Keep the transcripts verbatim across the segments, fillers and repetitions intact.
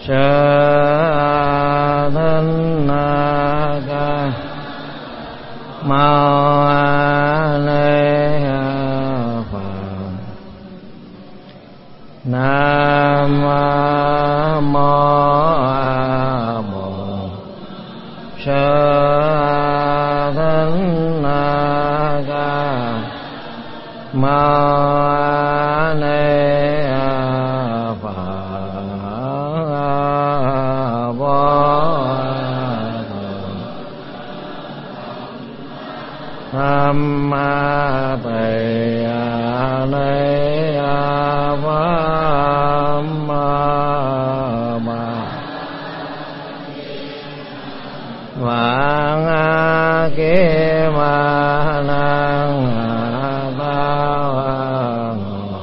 sơ thân ca mâu ni Phật. Nam mô Bổn Sư Thích Ca Mâu Ni Tham ma tỳ ni Phật ma vạn kiếp nan tao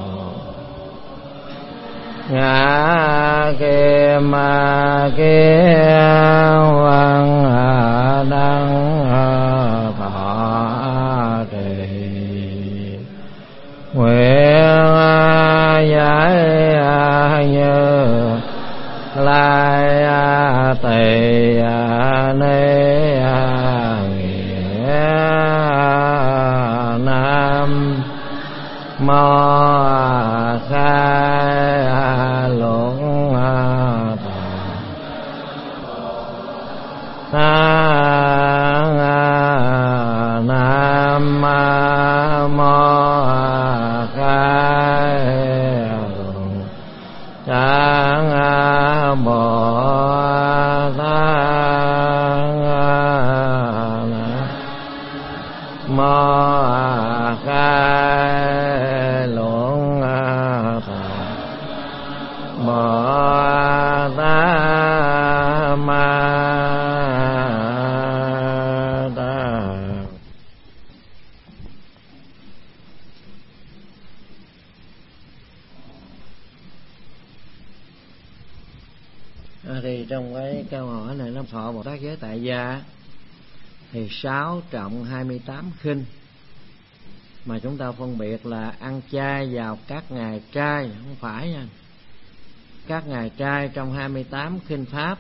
ngã kiếp ma kiếp văn đăng thọ trì nguyện giải như lai tỳ ni nam mô khai luận tạng nam mô khai luận tạng bồ tát mô khai luận tạng bồ tát ma tát. À, thì trong cái câu hỏi này nó thọ Bồ Tát giới tại gia thì sáu trọng hai mươi tám khinh mà chúng ta phân biệt là ăn chay vào các ngày trai, không phải nha. Các ngày trai trong hai mươi tám khinh pháp,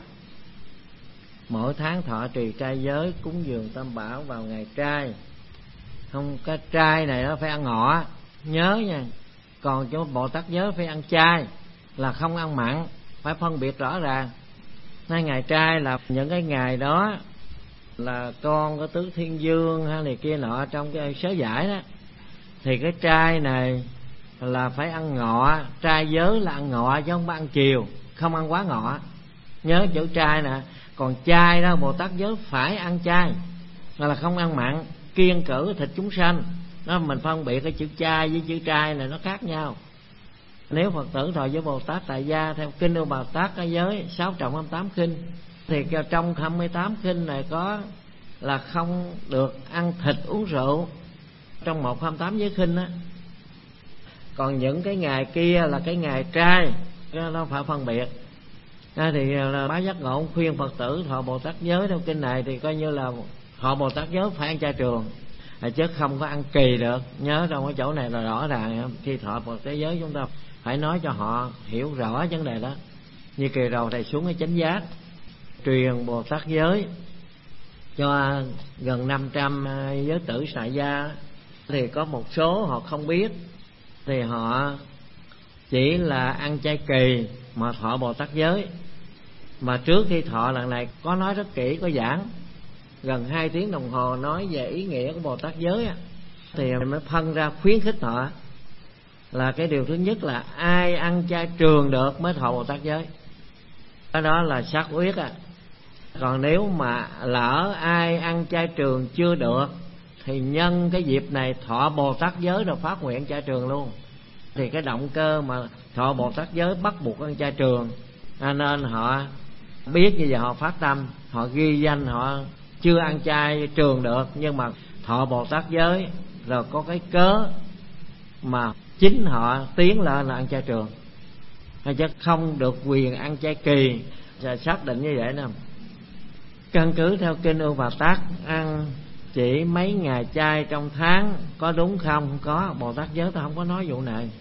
mỗi tháng thọ trì trai giới, cúng dường tam bảo vào ngày trai. Không, cái trai này nó phải ăn ngọ, nhớ nha. Còn cho Bồ Tát giới phải ăn chay, là không ăn mặn, phải phân biệt rõ ràng. Hai ngày trai là những cái ngày đó là con có tứ thiên dương hay này kia nọ trong cái sớ giải đó, thì cái trai này là phải ăn ngọ. Trai giới là ăn ngọ chứ không phải ăn chiều, không ăn quá ngọ, nhớ chữ trai nè. Còn chay đó Bồ Tát giới phải ăn chay, là không ăn mặn, kiêng cữ thịt chúng sanh. Đó, mình phân biệt cái chữ chay với chữ trai này nó khác nhau. Nếu Phật tử thọ với Bồ Tát tại gia theo kinh của Bồ Tát cái giới sáu trọng hai mươi tám khinh, thì trong hai mươi tám khinh này có là không được ăn thịt uống rượu trong một hai mươi tám giới khinh á. Còn những cái ngày kia là cái ngày trai, nó phải phân biệt. À, thì là Bá Giác Ngộ khuyên Phật tử thọ Bồ Tát giới theo kinh này thì coi như là thọ Bồ Tát giới phải ăn chay trường, à, chứ không có ăn kỳ được. Nhớ trong cái chỗ này là rõ ràng, khi thọ Bồ Tát giới chúng ta phải nói cho họ hiểu rõ vấn đề đó. Như kỳ đầu thầy xuống cái Chánh Giác truyền Bồ Tát giới cho gần năm trăm giới tử tại gia, thì có một số họ không biết, thì họ chỉ là ăn chay kỳ mà thọ Bồ Tát giới. Mà trước khi thọ lần này có nói rất kỹ, có giảng gần hai tiếng đồng hồ nói về ý nghĩa của Bồ Tát giới á, thì mình mới phân ra khuyến khích họ là cái điều thứ nhất là ai ăn chay trường được mới thọ Bồ Tát giới. Cái đó là xác quyết à. Còn nếu mà lỡ ai ăn chay trường chưa được thì nhân cái dịp này thọ Bồ Tát giới rồi phát nguyện chay trường luôn. Thì cái động cơ mà thọ Bồ Tát giới bắt buộc ăn chay trường, à, nên họ biết như vậy họ phát tâm, họ ghi danh họ chưa ăn chay trường được, nhưng mà thọ Bồ Tát giới rồi có cái cớ mà chính họ tiến lên là ăn chay trường, hay chứ không được quyền ăn chay kỳ. Và xác định như vậy nè, căn cứ theo kinh Ưu Bà Tát ăn chỉ mấy ngày chay trong tháng có đúng không? Không có. Bồ Tát giới ta không có nói vụ này.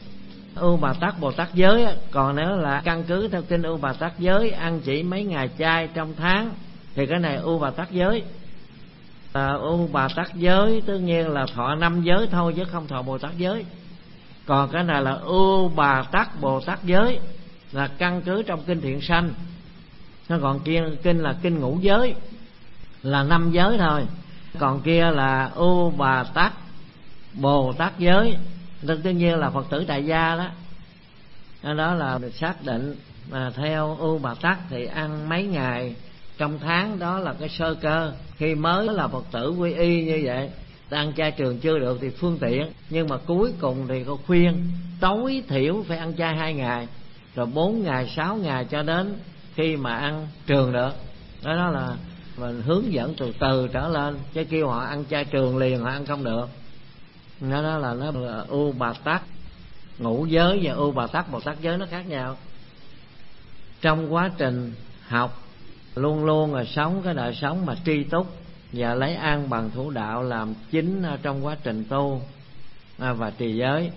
Ưu Bà Tát Bồ Tát giới. Còn nếu là căn cứ theo kinh Ưu Bà Tát giới, ăn chỉ mấy ngày chay trong tháng, thì cái này Ưu Bà Tát giới. à, Ưu Bà Tát giới tất nhiên là thọ năm giới thôi, chứ không thọ Bồ Tát giới. Còn cái này là Ưu Bà Tát Bồ Tát giới, là căn cứ trong kinh Thiện Sanh. Nó còn kia kinh là kinh Ngũ Giới, là năm giới thôi. Còn kia là Ưu Bà Tát Bồ Tát giới, tất nhiên là Phật tử tại gia đó. Đó là xác định mà theo Ưu Bà Tát thì ăn mấy ngày trong tháng, đó là cái sơ cơ. Khi mới là Phật tử quy y như vậy, ăn chay trường chưa được thì phương tiện, nhưng mà cuối cùng thì cô khuyên tối thiểu phải ăn chay hai ngày, rồi bốn ngày, sáu ngày, cho đến khi mà ăn trường được. Đó, đó là mình hướng dẫn từ từ trở lên, chứ kêu họ ăn chay trường liền họ ăn không được. Đó, đó là nó là Ưu Bà Tát Ngũ Giới và Ưu Bà Tát Bồ Tát giới nó khác nhau. Trong quá trình học luôn luôn là sống cái đời sống mà tri túc và lấy an bằng thủ đạo làm chính trong quá trình tu và trì giới.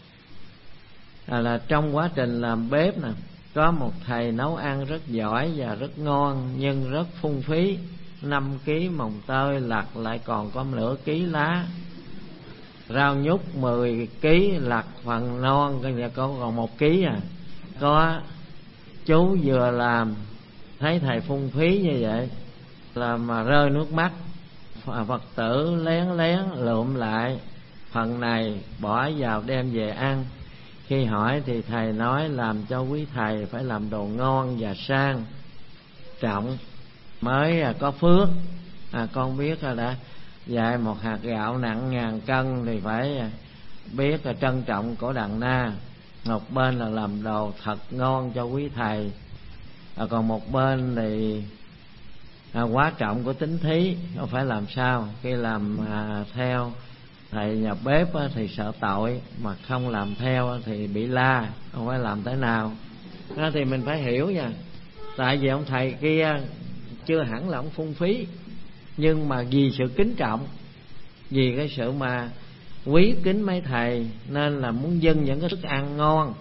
À, là trong quá trình làm bếp nè, có một thầy nấu ăn rất giỏi và rất ngon, nhưng rất phung phí. Năm ký mồng tơi lặt lại còn có nửa ký lá, rau nhút mười ký lặt phần non, còn một ký à. Có chú vừa làm thấy thầy phung phí như vậy là mà rơi nước mắt. Phật tử lén lén lượm lại phần này bỏ vào đem về ăn. Khi hỏi thì thầy nói làm cho quý thầy phải làm đồ ngon và sang trọng mới có phước. À, con biết rồi đã, dạy một hạt gạo nặng ngàn cân thì phải biết là trân trọng của đàn na. Một bên là làm đồ thật ngon cho quý thầy, à, còn một bên thì à, quá trọng của tính thí. Không phải làm sao khi làm à, theo thầy nhà bếp á, thì sợ tội, mà không làm theo thì bị la, không phải làm thế nào. Đó thì mình phải hiểu nha. Tại vì ông thầy kia chưa hẳn là ông phung phí, nhưng mà vì sự kính trọng, vì cái sự mà quý kính mấy thầy, nên là muốn dâng những cái thức ăn ngon.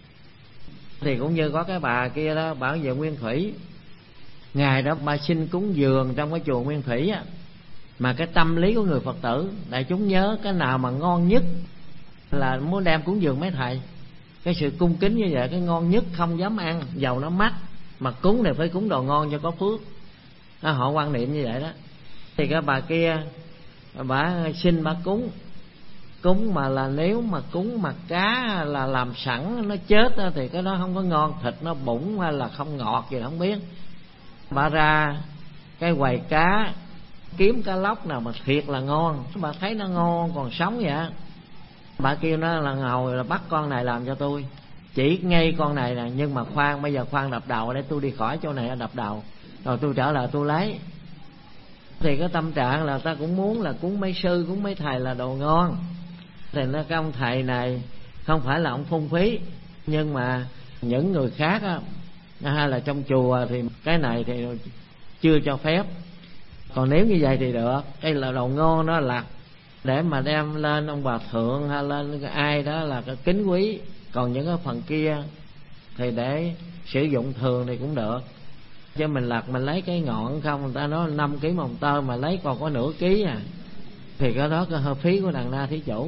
Thì cũng như có cái bà kia đó, bảo vệ Nguyên Thủy, ngày đó bà xin cúng dường trong cái chùa Nguyên Thủy á, mà cái tâm lý của người Phật tử đại chúng nhớ cái nào mà ngon nhất là muốn đem cúng dường mấy thầy. Cái sự cung kính như vậy, cái ngon nhất không dám ăn, dầu nó mắc, mà cúng này phải cúng đồ ngon cho có phước. Đó, họ quan niệm như vậy đó. Thì cái bà kia bà xin bà cúng cúng mà là nếu mà cúng mà cá là làm sẵn nó chết đó, thì cái đó không có ngon, thịt nó bụng hay là không ngọt gì không biết. Bà ra cái quầy cá kiếm cá lóc nào mà thiệt là ngon, bà thấy nó ngon còn sống vậy, bà kêu nó là ngồi là bắt con này làm cho tôi, chỉ ngay con này nè, nhưng mà khoan, bây giờ khoan đập đầu để tôi đi khỏi chỗ này đập đầu, rồi tôi trở lại tôi lấy. Thì cái tâm trạng là ta cũng muốn là cúng mấy sư, cúng mấy thầy là đồ ngon. Thì nó cái ông thầy này không phải là ông phung phí, nhưng mà những người khác á, hay là trong chùa thì cái này thì chưa cho phép. Còn nếu như vậy thì được, đây là đồ ngon đó, là để mà đem lên ông bà thượng hay lên ai đó là cái kính quý. Còn những cái phần kia thì để sử dụng thường thì cũng được. Chứ mình lặt mình lấy cái ngọn không, người ta nói năm ký mồng tơi mà lấy còn có nửa ký à, thì cái đó cái hơi phí của đàn na thí chủ.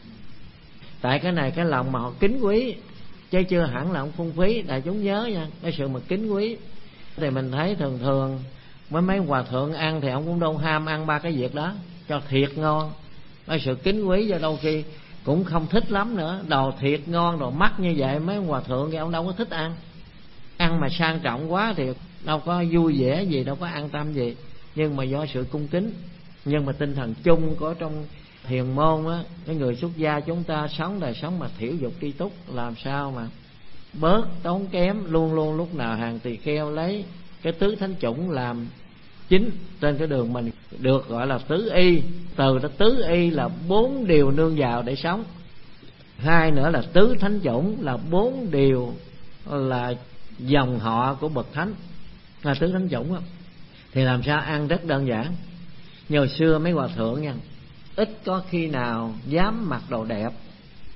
Tại cái này cái lòng mà họ kính quý, chứ chưa hẳn là ông phung phí. Đại chúng nhớ nha, cái sự mà kính quý. Thì mình thấy thường thường với mấy hòa thượng ăn thì ông cũng đâu ham ăn ba cái việc đó cho thiệt ngon. Cái sự kính quý do đôi khi cũng không thích lắm nữa. Đồ thiệt ngon, đồ mắc như vậy mấy hòa thượng thì ông đâu có thích ăn. Ăn mà sang trọng quá thì đâu có vui vẻ gì, đâu có an tâm gì. Nhưng mà do sự cung kính. Nhưng mà tinh thần chung của trong thiền môn á, cái người xuất gia chúng ta sống đời sống mà thiểu dục tri túc, làm sao mà bớt tốn kém, luôn luôn lúc nào hàng tỳ kheo lấy cái tứ thánh chủng làm chính trên cái đường mình, được gọi là tứ y. Từ đó tứ y là bốn điều nương vào để sống. Hai nữa là tứ thánh chủng là bốn điều là dòng họ của bậc thánh, là tứ thánh chủng đó. Thì làm sao ăn rất đơn giản. Như hồi xưa mấy hòa thượng nha, ít có khi nào dám mặc đồ đẹp,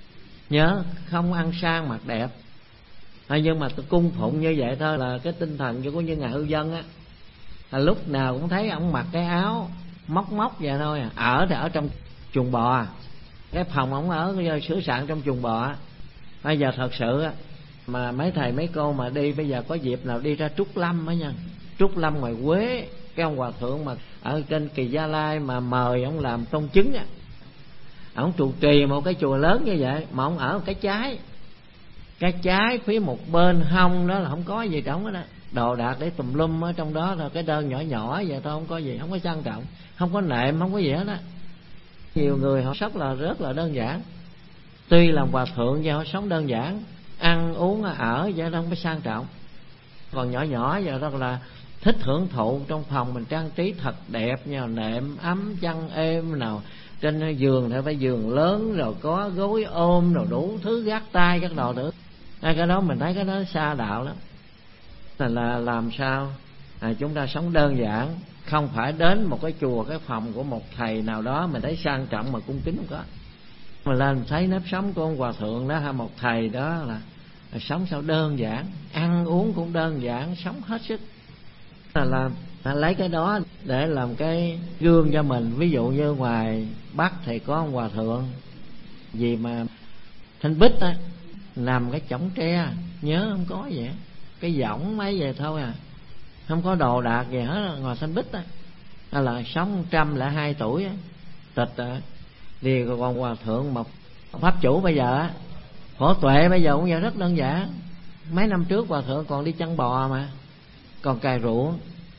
Nhớ không ăn sang mặc đẹp. À, nhưng mà tôi cung phụng như vậy thôi là cái tinh thần của như Ngài Hư Vân á, là lúc nào cũng thấy ông mặc cái áo móc móc vậy thôi à. Ở thì ở trong chuồng bò, cái phòng ông ở sửa soạn trong chuồng bò. Bây giờ thật sự á, mà mấy thầy mấy cô mà đi bây giờ có dịp nào đi ra Trúc Lâm á nha, Trúc Lâm ngoài Quế, cái ông hòa thượng mà ở trên Kỳ Gia Lai mà mời ông làm tôn chứng á, ông trụ trì một cái chùa lớn như vậy mà ông ở một cái trái, cái trái phía một bên hông đó là không có gì trong đó, đó. Đồ đạc để tùm lum ở trong đó là cái đơn nhỏ nhỏ vậy thôi, không có gì, không có sang trọng, không có nệm, không có gì hết á. Nhiều người họ sống là rất là đơn giản, tuy là hòa thượng nhưng họ sống đơn giản, ăn uống ở vậy không có sang trọng. Còn nhỏ nhỏ giờ đó là thích hưởng thụ, trong phòng mình trang trí thật đẹp nha, nệm ấm chăn êm nào, trên giường thì phải giường lớn rồi có gối ôm rồi đủ thứ gác tay các đồ nữa. À, cái đó mình thấy cái đó xa đạo lắm. Là, là làm sao à, chúng ta sống đơn giản, không phải đến một cái chùa cái phòng của một thầy nào đó mình thấy sang trọng mà cung kính, không có. Mà lên thấy nếp sống của ông hòa thượng đó hay một thầy đó là, là sống sao đơn giản, ăn uống cũng đơn giản, sống hết sức. Là làm là lấy cái đó để làm cái gương cho mình. Ví dụ như ngoài Bắc thì có ông hòa thượng gì mà Thanh Bích á, nằm cái chõng tre, nhớ không có vậy, cái võng mấy vậy thôi à, không có đồ đạc gì hết. Ngoài Thanh Bích á là sống trăm lẻ hai tuổi á, tịch à. Thì còn hòa thượng một pháp chủ bây giờ á, Phổ Tuệ bây giờ cũng vậy, rất đơn giản. Mấy năm trước hòa thượng còn đi chăn bò mà, còn cài ruộng,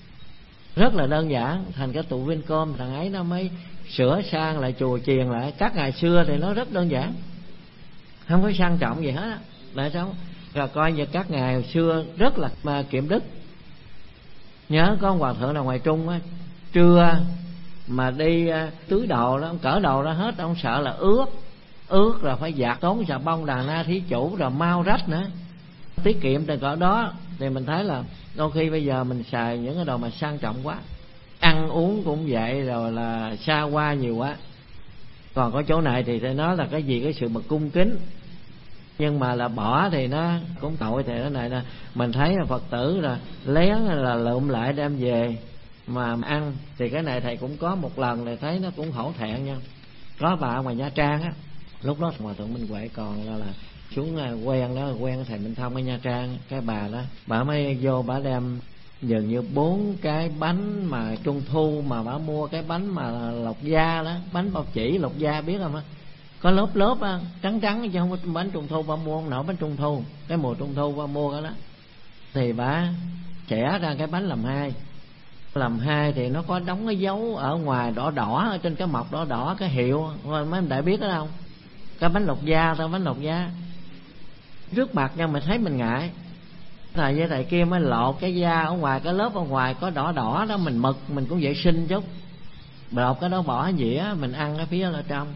rất là đơn giản. Thành cái tụ Vincom thằng ấy nó mới sửa sang lại chùa chiền lại. Các ngày xưa thì nó rất đơn giản, không có sang trọng gì hết á. Tại sao? Rồi coi như các ngày xưa rất là mà kiệm đức. Nhớ có ông hòa thượng là ngoài Trung á, trưa mà đi tưới đồ đó, ông cỡ đồ ra hết, ông sợ là ướt, ướt rồi phải giặt tốn xà bông đàn na thí chủ rồi mau rách nữa, tiết kiệm từ cỡ đó. Thì mình thấy là đôi khi bây giờ mình xài những cái đồ mà sang trọng quá, ăn uống cũng vậy, rồi là xa hoa nhiều quá. Còn có chỗ này thì phải nói là cái gì, cái sự mà cung kính, nhưng mà là bỏ thì nó cũng tội. Thì cái này là mình thấy là Phật tử là lén là lượm lại đem về mà ăn. Thì cái này thầy cũng có một lần này thấy nó cũng hổ thẹn nha. Có bà ở ngoài Nha Trang á, lúc đó hòa thượng Minh Huệ còn là, là xuống quen đó, quen thầy Minh Thông ở Nha Trang. Cái bà đó bà mới vô, bà đem dường như bốn cái bánh mà trung thu, mà bà mua cái bánh mà lộc gia đó, bánh bao chỉ lộc gia biết không á, có lớp lớp á, trắng trắng chứ không có bánh trung thu. Bà mua không nổi bánh trung thu, cái mùa trung thu bà mua cái đó. Thì bà xẻ ra cái bánh làm hai, làm hai thì nó có đóng cái dấu ở ngoài đỏ đỏ, ở trên cái mọc đỏ đỏ, cái hiệu mấy anh đại biết đó không, cái bánh lộc gia thôi, bánh lộc gia. Trước mặt nha, mình thấy mình ngại. Thầy với thầy kia mới lột cái da ở ngoài, cái lớp ở ngoài có đỏ đỏ đó, mình mực mình cũng vệ sinh chút, lột cái đó bỏ dĩa, mình ăn cái phía ở trong.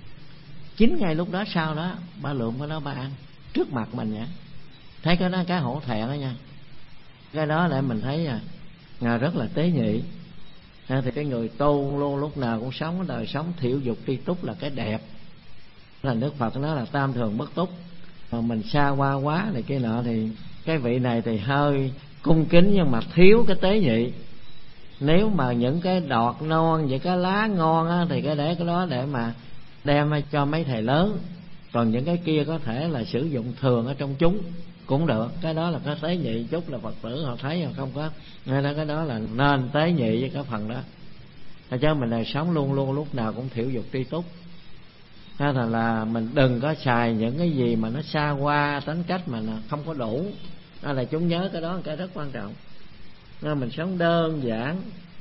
Chín ngày lúc đó sau đó ba lượm cái đó ba ăn trước mặt mình vậy. Thấy cái đó cái hổ thẹn đó nha. Cái đó để mình thấy à, rất là tế nhị. À, thì cái người tu luôn lúc nào cũng sống cái đời sống thiểu dục tri túc là cái đẹp. Là Đức Phật nói là tam thường bất túc. Mà mình xa hoa quá này kia nọ thì cái vị này thì hơi cung kính nhưng mà thiếu cái tế nhị. Nếu mà những cái đọt non, những cái lá ngon á, thì cái để cái đó để mà đem cho mấy thầy lớn. Còn những cái kia có thể là sử dụng thường ở trong chúng cũng được. Cái đó là cái tế nhị chút, là Phật tử họ thấy họ không có. Nên là cái đó là nên tế nhị với cái phần đó. Chứ mình đời sống luôn luôn lúc nào cũng thiểu dục tri túc. Thế là, là mình đừng có xài những cái gì mà nó xa hoa tính cách mà nó không có đủ. Đó là chúng nhớ cái đó là cái rất quan trọng. Nên mình sống đơn giản,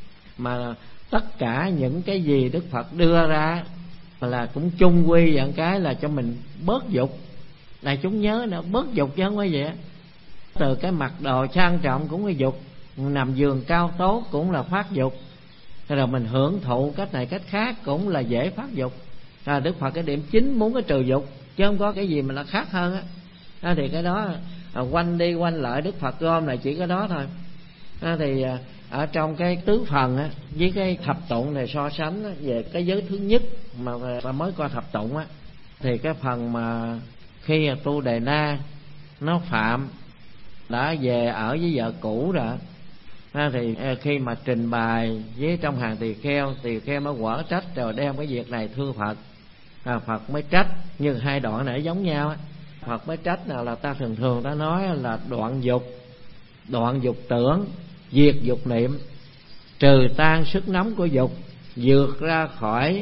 mà tất cả những cái gì Đức Phật đưa ra là cũng chung quy dạng cái là cho mình bớt dục. Là chúng nhớ nữa, bớt dục chứ không có vậy. Từ cái mặc đồ sang trọng cũng là dục, nằm giường cao tốt cũng là phát dục, rồi mình hưởng thụ cách này cách khác cũng là dễ phát dục. À, Đức Phật cái điểm chính muốn cái trừ dục, chứ không có cái gì mà nó khác hơn á. À, thì cái đó à, quanh đi quanh lại Đức Phật gom lại chỉ cái đó thôi. À, thì à, ở trong cái tứ phần á, với cái thập tụng này so sánh á, về cái giới thứ nhất mà, mà mới coi thập tụng á, thì cái phần mà khi tu Đề Na nó phạm, đã về ở với vợ cũ rồi, thì khi mà trình bày với trong hàng tỳ kheo, tỳ kheo mới quở trách rồi đem cái việc này thưa Phật. À, Phật mới trách, như hai đoạn này giống nhau á. Phật mới trách nào là ta thường thường ta nói là đoạn dục, đoạn dục tưởng, diệt dục niệm, trừ tan sức nóng của dục, vượt ra khỏi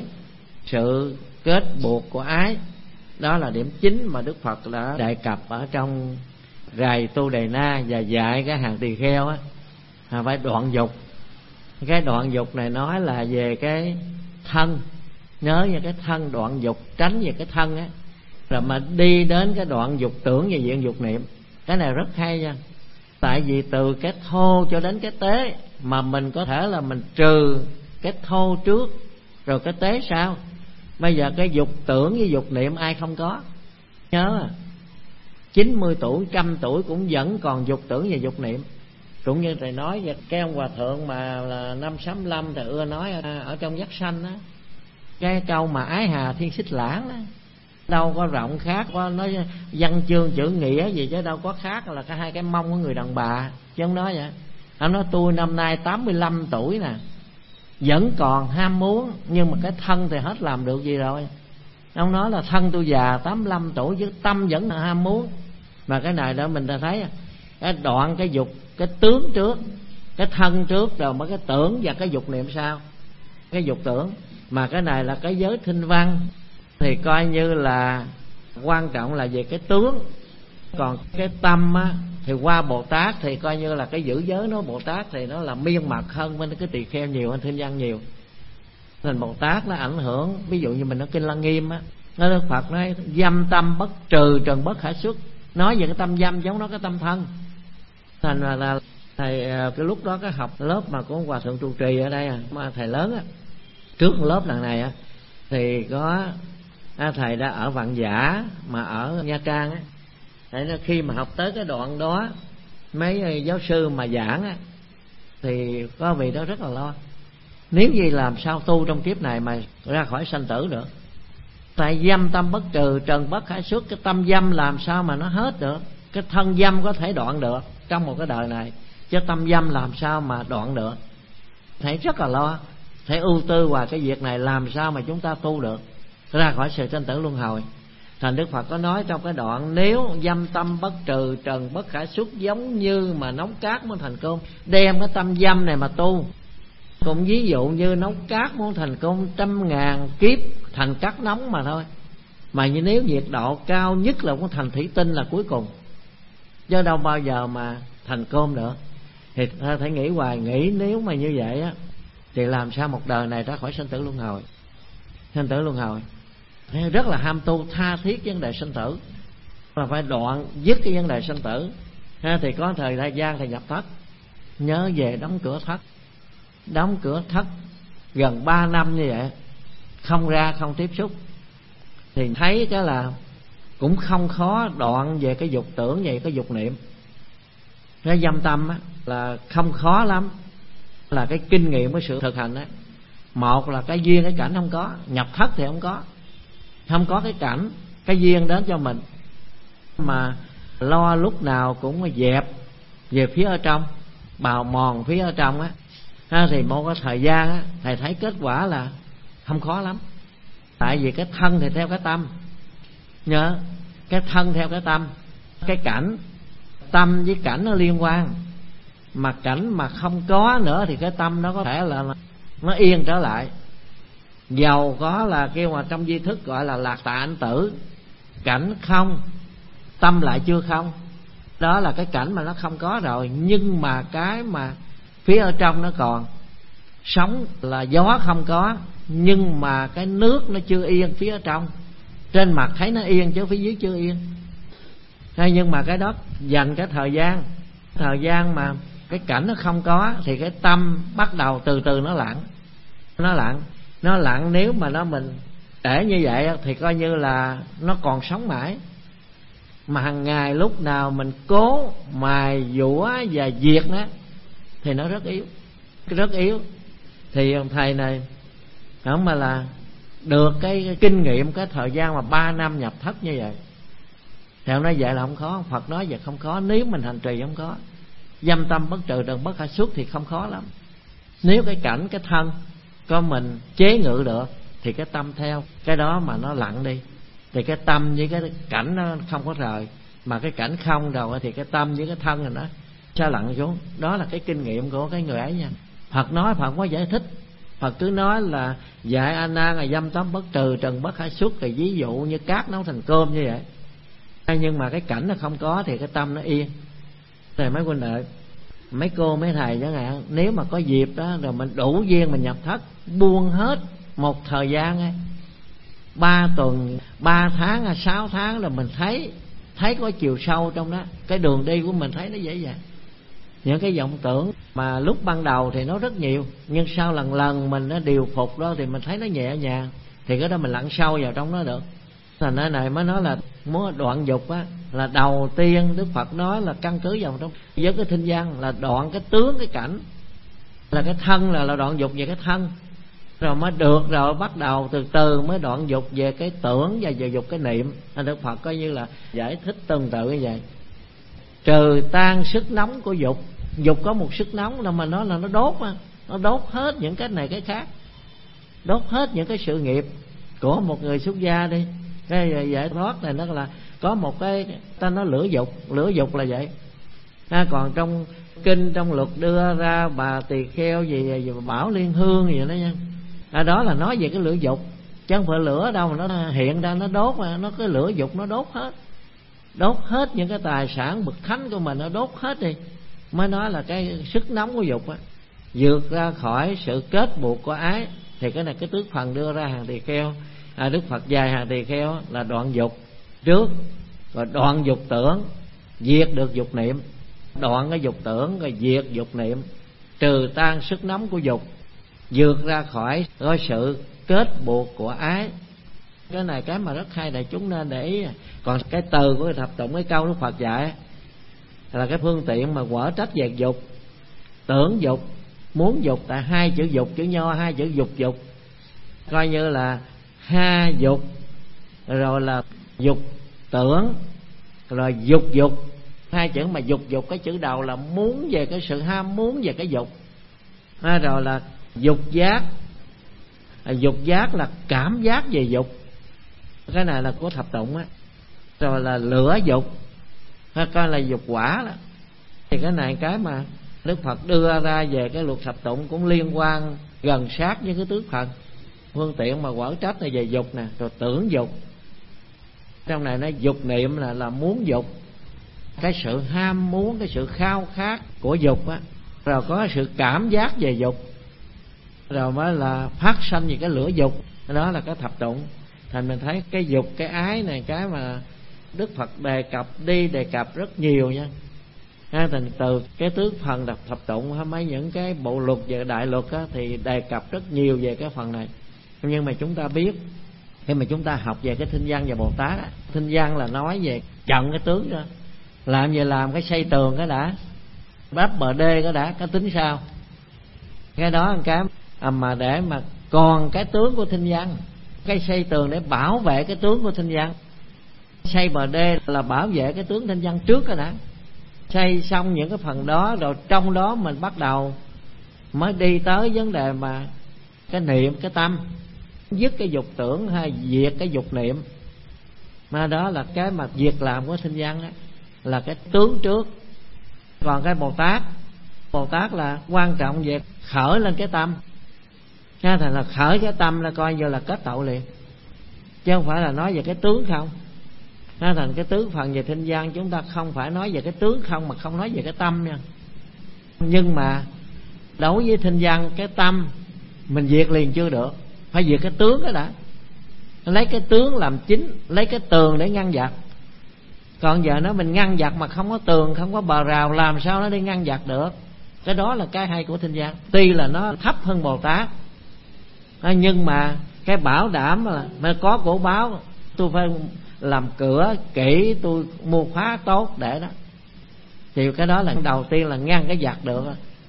sự kết buộc của ái. Đó là điểm chính mà Đức Phật đã đề cập ở trong rầy tu Đề Na và dạy cái hàng tỳ kheo á, à, phải đoạn dục. Cái đoạn dục này nói là về cái thân, nhớ về cái thân, đoạn dục, tránh về cái thân á, rồi mà đi đến cái đoạn dục tưởng và diện dục niệm. Cái này rất hay nha. Tại vì từ cái thô cho đến cái tế mà mình có thể là mình trừ cái thô trước rồi cái tế sau. Bây giờ cái dục tưởng với dục niệm ai không có? Nhớ chín mươi tuổi, trăm tuổi cũng vẫn còn dục tưởng và dục niệm. Cũng như thầy nói về cái ông hòa thượng mà là năm sáu lăm thầy ưa nói ở trong Giác Sanh á, cái câu mà ái hà thiên xích lãng đó, đâu có rộng khác, có nói văn chương chữ nghĩa gì chứ đâu có khác là cái hai cái mông của người đàn bà. Chứ không nói vậy. Ông nói tôi năm nay tám mươi lăm tuổi nè, vẫn còn ham muốn, nhưng mà cái thân thì hết làm được gì rồi. Ông nói là thân tôi già tám mươi lăm tuổi chứ tâm vẫn là ham muốn. Mà cái này đó mình ta thấy cái đoạn cái dục, cái tướng trước, cái thân trước, rồi mới cái tưởng và cái dục niệm sau. Cái dục tưởng mà cái này là cái giới thinh văn thì coi như là quan trọng là về cái tướng. Còn cái tâm á thì qua Bồ Tát thì coi như là cái giữ giới nó Bồ Tát thì nó là miên mật hơn bên cái tỳ kheo nhiều, hơn thinh văn nhiều. Nên Bồ Tát nó ảnh hưởng, ví dụ như mình nói kinh Lăng Nghiêm á, nó Đức Phật nói dâm tâm bất trừ trần bất khả xuất, nói về cái tâm dâm giống nó cái tâm thân. Thành là, là thầy cái lúc đó cái học lớp mà của Hòa Thượng trụ trì ở đây à, mà thầy lớn á, trước lớp lần này á thì có à, thầy đã ở Vạn Giả mà ở Nha Trang á. Thế khi mà học tới cái đoạn đó, mấy giáo sư mà giảng á thì có vị đó rất là lo. Nếu gì làm sao tu trong kiếp này mà ra khỏi sanh tử được? Tại dâm tâm bất trừ trần bất khả xuất, cái tâm dâm làm sao mà nó hết được? Cái thân dâm có thể đoạn được trong một cái đời này, chứ tâm dâm làm sao mà đoạn được? Thầy rất là lo, thầy ưu tư vào cái việc này làm sao mà chúng ta tu được ra khỏi sự sanh tử luân hồi. Thành Đức Phật có nói trong cái đoạn nếu dâm tâm bất trừ trần bất khả xuất, giống như mà nấu cát muốn thành cơm, đem cái tâm dâm này mà tu. Cũng ví dụ như nấu cát muốn thành công trăm ngàn kiếp thành cát nóng mà thôi. Mà như nếu nhiệt độ cao nhất là cũng thành thủy tinh là cuối cùng, chứ đâu bao giờ mà thành cơm nữa. Thì ta phải nghĩ hoài, nghĩ nếu mà như vậy á thì làm sao một đời này ra khỏi sanh tử luân hồi. Sanh tử luân hồi rất là ham tu, tha thiết vấn đề sanh tử, mà phải đoạn dứt cái vấn đề sanh tử. Thì có thời thời gian thì nhập thất, nhớ về đóng cửa thất, đóng cửa thất gần ba năm như vậy, không ra không tiếp xúc, thì thấy cái là cũng không khó đoạn về cái dục tưởng, về cái dục niệm. Cái dâm tâm á là không khó lắm, là cái kinh nghiệm với sự thực hành á. Một là cái duyên cái cảnh không có, nhập thất thì không có, không có cái cảnh cái duyên đến cho mình, mà lo lúc nào cũng dẹp về phía ở trong, bào mòn phía ở trong á. Ha, thì một cái thời gian á, thầy thấy kết quả là không khó lắm. Tại vì cái thân thì theo cái tâm, nhớ cái thân theo cái tâm, cái cảnh, tâm với cảnh nó liên quan. Mà cảnh mà không có nữa thì cái tâm nó có thể là nó yên trở lại. Dầu có là kêu mà trong di thức gọi là lạc tạ anh tử, cảnh không, tâm lại chưa không. Đó là cái cảnh mà nó không có rồi, nhưng mà cái mà phía ở trong nó còn sống, là gió không có, nhưng mà cái nước nó chưa yên phía ở trong. Trên mặt thấy nó yên chứ phía dưới chưa yên. Thế nhưng mà cái đó dành cái thời gian, thời gian mà cái cảnh nó không có thì cái tâm bắt đầu từ từ nó lặng, nó lặng, nó lặng. Nếu mà nó mình để như vậy thì coi như là nó còn sống mãi. Mà hàng ngày lúc nào mình cố mài dũa và diệt nó thì nó rất yếu, rất yếu. Thì thầy này không mà là được cái, cái kinh nghiệm cái thời gian mà ba năm nhập thất như vậy, Theo nói vậy là không khó, Phật nói vậy không khó, nếu mình hành trì không khó. Dâm tâm bất trừ trần bất khả xuất thì không khó lắm. Nếu cái cảnh, cái thân có mình chế ngự được thì cái tâm theo, cái đó mà nó lặng đi thì cái tâm với cái cảnh nó không có rời. Mà cái cảnh không rồi thì cái tâm với cái thân rồi nó sao lặng xuống. Đó là cái kinh nghiệm của cái người ấy nha. Phật nói Phật không có giải thích, Phật cứ nói là dạy A Nan là dâm tâm bất trừ trần bất khả xuất, thì ví dụ như cát nấu thành cơm như vậy. Nhưng mà cái cảnh nó không có thì cái tâm nó yên. Rồi mấy huynh đệ, mấy cô mấy thầy chẳng hạn, nếu mà có dịp đó rồi mình đủ duyên mình nhập thất, buông hết một thời gian ấy, ba tuần, ba tháng hay sáu tháng là mình thấy thấy có chiều sâu trong đó, cái đường đi của mình thấy nó dễ dàng. Những cái vọng tưởng mà lúc ban đầu thì nó rất nhiều, nhưng sau lần lần mình nó điều phục đó thì mình thấy nó nhẹ nhàng, thì cái đó mình lặn sâu vào trong nó được. Thành ra này mới nói là muốn đoạn dục á, là đầu tiên Đức Phật nói là căn cứ vào trong với cái thinh văn là đoạn cái tướng cái cảnh, là cái thân là, là đoạn dục về cái thân, rồi mới được rồi bắt đầu từ từ mới đoạn dục về cái tưởng và về dục cái niệm. Nên Đức Phật coi như là giải thích tương tự như vậy. Trừ tan sức nóng của dục, dục có một sức nóng đâu mà nó là nó đốt á, nó đốt hết những cái này cái khác, đốt hết những cái sự nghiệp của một người xuất gia đi. Cái giải thoát này nó là có một cái ta nói lửa dục, lửa dục là vậy. À, còn trong kinh trong luật đưa ra bà tỳ kheo gì, gì bảo liên hương gì đó nha, à, đó là nói về cái lửa dục, chứ không phải lửa đâu mà nó hiện ra nó đốt, mà nó cái lửa dục nó đốt hết, đốt hết những cái tài sản bậc thánh của mình, nó đốt hết đi. Mới nói là cái sức nóng của dục á, vượt ra khỏi sự kết buộc của ái. Thì cái này cái tước phần đưa ra hàng tỳ kheo, à, Đức Phật dạy hàng tỳ kheo là đoạn dục trước, rồi đoạn dục tưởng, diệt được dục niệm, đoạn cái dục tưởng rồi diệt dục niệm, trừ tan sức nóng của dục, vượt ra khỏi cái sự kết buộc của ái. Cái này cái mà rất hay, đại chúng nên để ý. Còn cái từ của thập tụng, cái câu Đức Phật dạy là cái phương tiện mà quở trách về dục, tưởng dục, muốn dục, tại hai chữ dục, chữ nho hai chữ dục dục, coi như là ha dục, rồi là dục tưởng, rồi dục dục, hai chữ mà dục dục, cái chữ đầu là muốn về cái sự ham muốn về cái dục, à, rồi là dục giác, à, dục giác là cảm giác về dục, cái này là của thập tụng á. Rồi là lửa dục, hay coi là dục quả đó. Thì cái này cái mà Đức Phật đưa ra về cái luật thập tụng cũng liên quan gần sát với cái tước phần. Phương tiện mà quở trách là về dục nè, rồi tưởng dục, trong này nó dục niệm là là muốn dục, cái sự ham muốn, cái sự khao khát của dục á, rồi có sự cảm giác về dục, rồi mới là phát sanh về cái lửa dục. Đó là cái thập tụng. Thành mình thấy cái dục, cái ái này cái mà Đức Phật đề cập đi đề cập rất nhiều nha. Thành từ cái tước phần đọc thập tụng hay mấy những cái bộ luật về đại luật á, thì đề cập rất nhiều về cái phần này. Nhưng mà chúng ta biết, khi mà chúng ta học về cái thinh văn và Bồ Tát á, thinh văn là nói về trận cái tướng đó, làm gì làm cái xây tường cái đã, bắp bờ đê cái đã, cái tính sao. Cái đó cái à, mà để mà còn cái tướng của thinh văn, cái xây tường để bảo vệ cái tướng của thinh văn, xây bờ đê là bảo vệ cái tướng thinh văn trước cái đã. Xây xong những cái phần đó rồi trong đó mình bắt đầu mới đi tới vấn đề mà cái niệm, cái tâm, dứt cái dục tưởng hay diệt cái dục niệm. Mà đó là cái mà việc làm của thinh văn đó, là cái tướng trước. Còn cái Bồ Tát, Bồ Tát là quan trọng về khởi lên cái tâm. Thế thành là khởi cái tâm là coi như là kết tậu liền, chứ không phải là nói về cái tướng không. Thế thành cái tướng phần về thinh văn chúng ta không phải nói về cái tướng không, mà không nói về cái tâm nha. Nhưng mà đối với thinh văn, cái tâm mình diệt liền chưa được, phải diệt cái tướng đó đã. Lấy cái tướng làm chính, lấy cái tường để ngăn giặc. Còn giờ nó mình ngăn giặc mà không có tường, không có bờ rào, làm sao nó đi ngăn giặc được. Cái đó là cái hay của thinh văn. Tuy là nó thấp hơn Bồ Tát, nhưng mà cái bảo đảm là mà có cổ báo, tôi phải làm cửa kỹ, tôi mua khóa tốt để đó, thì cái đó là đầu tiên là ngăn cái giặc được.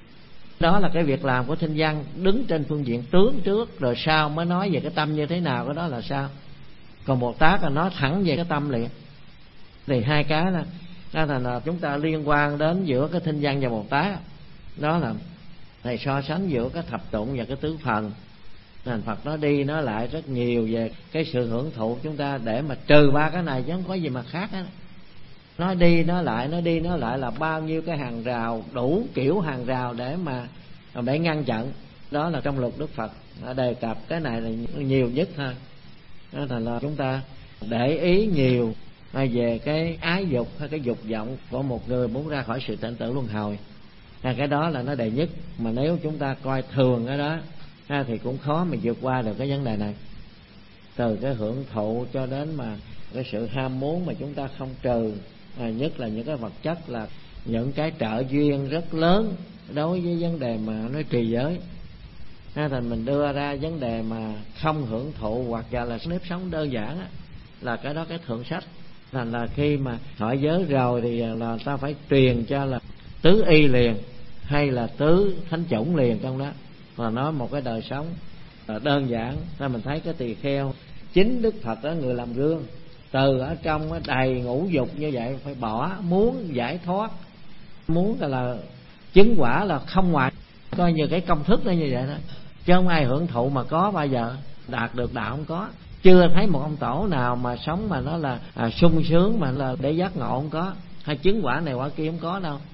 Đó là cái việc làm của thinh văn, đứng trên phương diện tướng trước, rồi sau mới nói về cái tâm như thế nào, cái đó là sao. Còn Bồ Tát là nói thẳng về cái tâm liền. Thì hai cái là đó là, là chúng ta liên quan đến giữa cái thinh văn và Bồ Tát. Đó là thầy so sánh giữa cái thập tụng và cái tứ phần. Thành Phật nó đi nó lại rất nhiều về cái sự hưởng thụ chúng ta, để mà trừ ba cái này chứ không có gì mà khác hết. Nó đi nó lại, nó đi nó lại là bao nhiêu cái hàng rào, đủ kiểu hàng rào để mà để ngăn chặn. Đó là trong luật Đức Phật đề cập cái này là nhiều nhất thôi. Đó là chúng ta để ý nhiều về cái ái dục hay cái dục vọng của một người muốn ra khỏi sự tịnh tử luân hồi. Cái đó là nó đệ nhất, mà nếu chúng ta coi thường cái đó thì cũng khó mà vượt qua được cái vấn đề này. Từ cái hưởng thụ cho đến mà cái sự ham muốn mà chúng ta không trừ, à, nhất là những cái vật chất là những cái trợ duyên rất lớn đối với vấn đề mà nói trì giới. Nên thành mình đưa ra vấn đề mà không hưởng thụ hoặc là, là nếp sống đơn giản á, là cái đó cái thượng sách. Thành là khi mà hỏi giới rồi thì là ta phải truyền cho là tứ y liền hay là tứ thánh chủng liền trong đó, mà nói một cái đời sống là đơn giản. Nên mình thấy cái tỳ kheo chính Đức Phật đó, người làm gương, từ ở trong đầy ngũ dục như vậy phải bỏ, muốn giải thoát, muốn là chứng quả là không ngoại, coi như cái công thức nó như vậy đó, chứ không ai hưởng thụ mà có bao giờ đạt được đạo, không có. Chưa thấy một ông tổ nào mà sống mà nó là à, sung sướng mà là để giác ngộ, không có, hay chứng quả này quả kia không có đâu.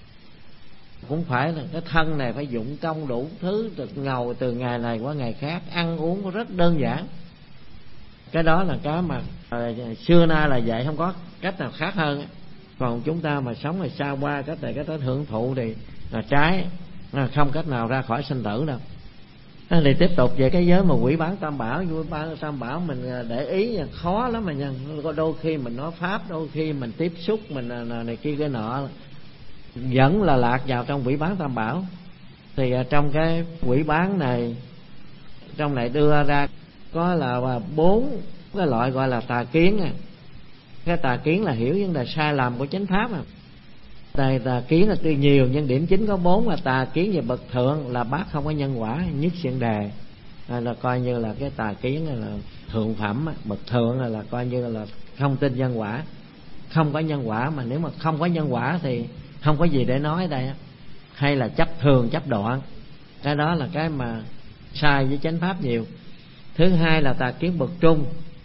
Cũng phải là cái thân này phải dụng công đủ thứ, được ngầu từ ngày này qua ngày khác, ăn uống rất đơn giản. Cái đó là cái mà à, xưa nay là vậy, không có cách nào khác hơn. Còn chúng ta mà sống là xa qua cách này, cái đó hưởng thụ thì là trái, là không cách nào ra khỏi sinh tử đâu. Thì tiếp tục về cái giới mà quỷ bán tam bảo. Quỷ bán tam bảo mình để ý khó lắm mà nha. Đôi khi mình nói pháp, đôi khi mình tiếp xúc mình này kia cái nọ, vẫn là lạc vào trong quỷ bán tam bảo. Thì trong cái quỷ bán này, trong này đưa ra có là bốn cái loại gọi là tà kiến. Cái tà kiến là hiểu vấn đề sai lầm của chánh pháp. Tà, tà kiến là tuy nhiều nhưng điểm chính có bốn, là tà kiến về bậc thượng là bác không có nhân quả, nhất siêng đề à, là coi như là cái tà kiến là, là thượng phẩm. Bậc thượng là, là coi như là không tin nhân quả, không có nhân quả. Mà nếu mà không có nhân quả thì không có gì để nói ở đây, hay là chấp thường chấp đoạn. Cái đó là cái mà sai với chánh pháp nhiều. Thứ hai là tà kiến bậc trung.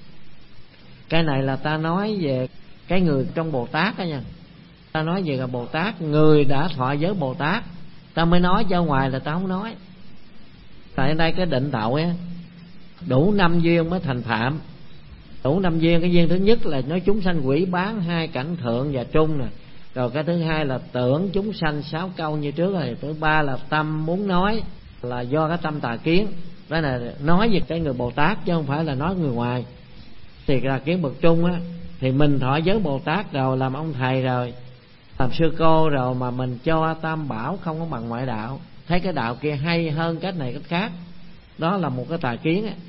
Cái này là ta nói về cái người trong Bồ Tát đó nha. Ta nói về là Bồ Tát, người đã thọ giới Bồ Tát ta mới nói, cho ngoài là ta không nói. Tại đây cái định tội á, đủ năm duyên mới thành phạm. Đủ năm duyên, cái duyên thứ nhất là nói chúng sanh quỷ bán, hai cảnh thượng và trung nè. Rồi cái thứ hai là tưởng chúng sanh sáu câu như trước rồi. Thứ ba là tâm muốn nói, là do cái tâm tà kiến. Đó là nói về cái người Bồ Tát chứ không phải là nói người ngoài. Thì là kiến bậc trung á, thì mình thọ giới Bồ Tát rồi, làm ông thầy rồi, làm sư cô rồi, mà mình cho tam bảo không có bằng ngoại đạo, thấy cái đạo kia hay hơn cách này cách khác, đó là một cái tà kiến á.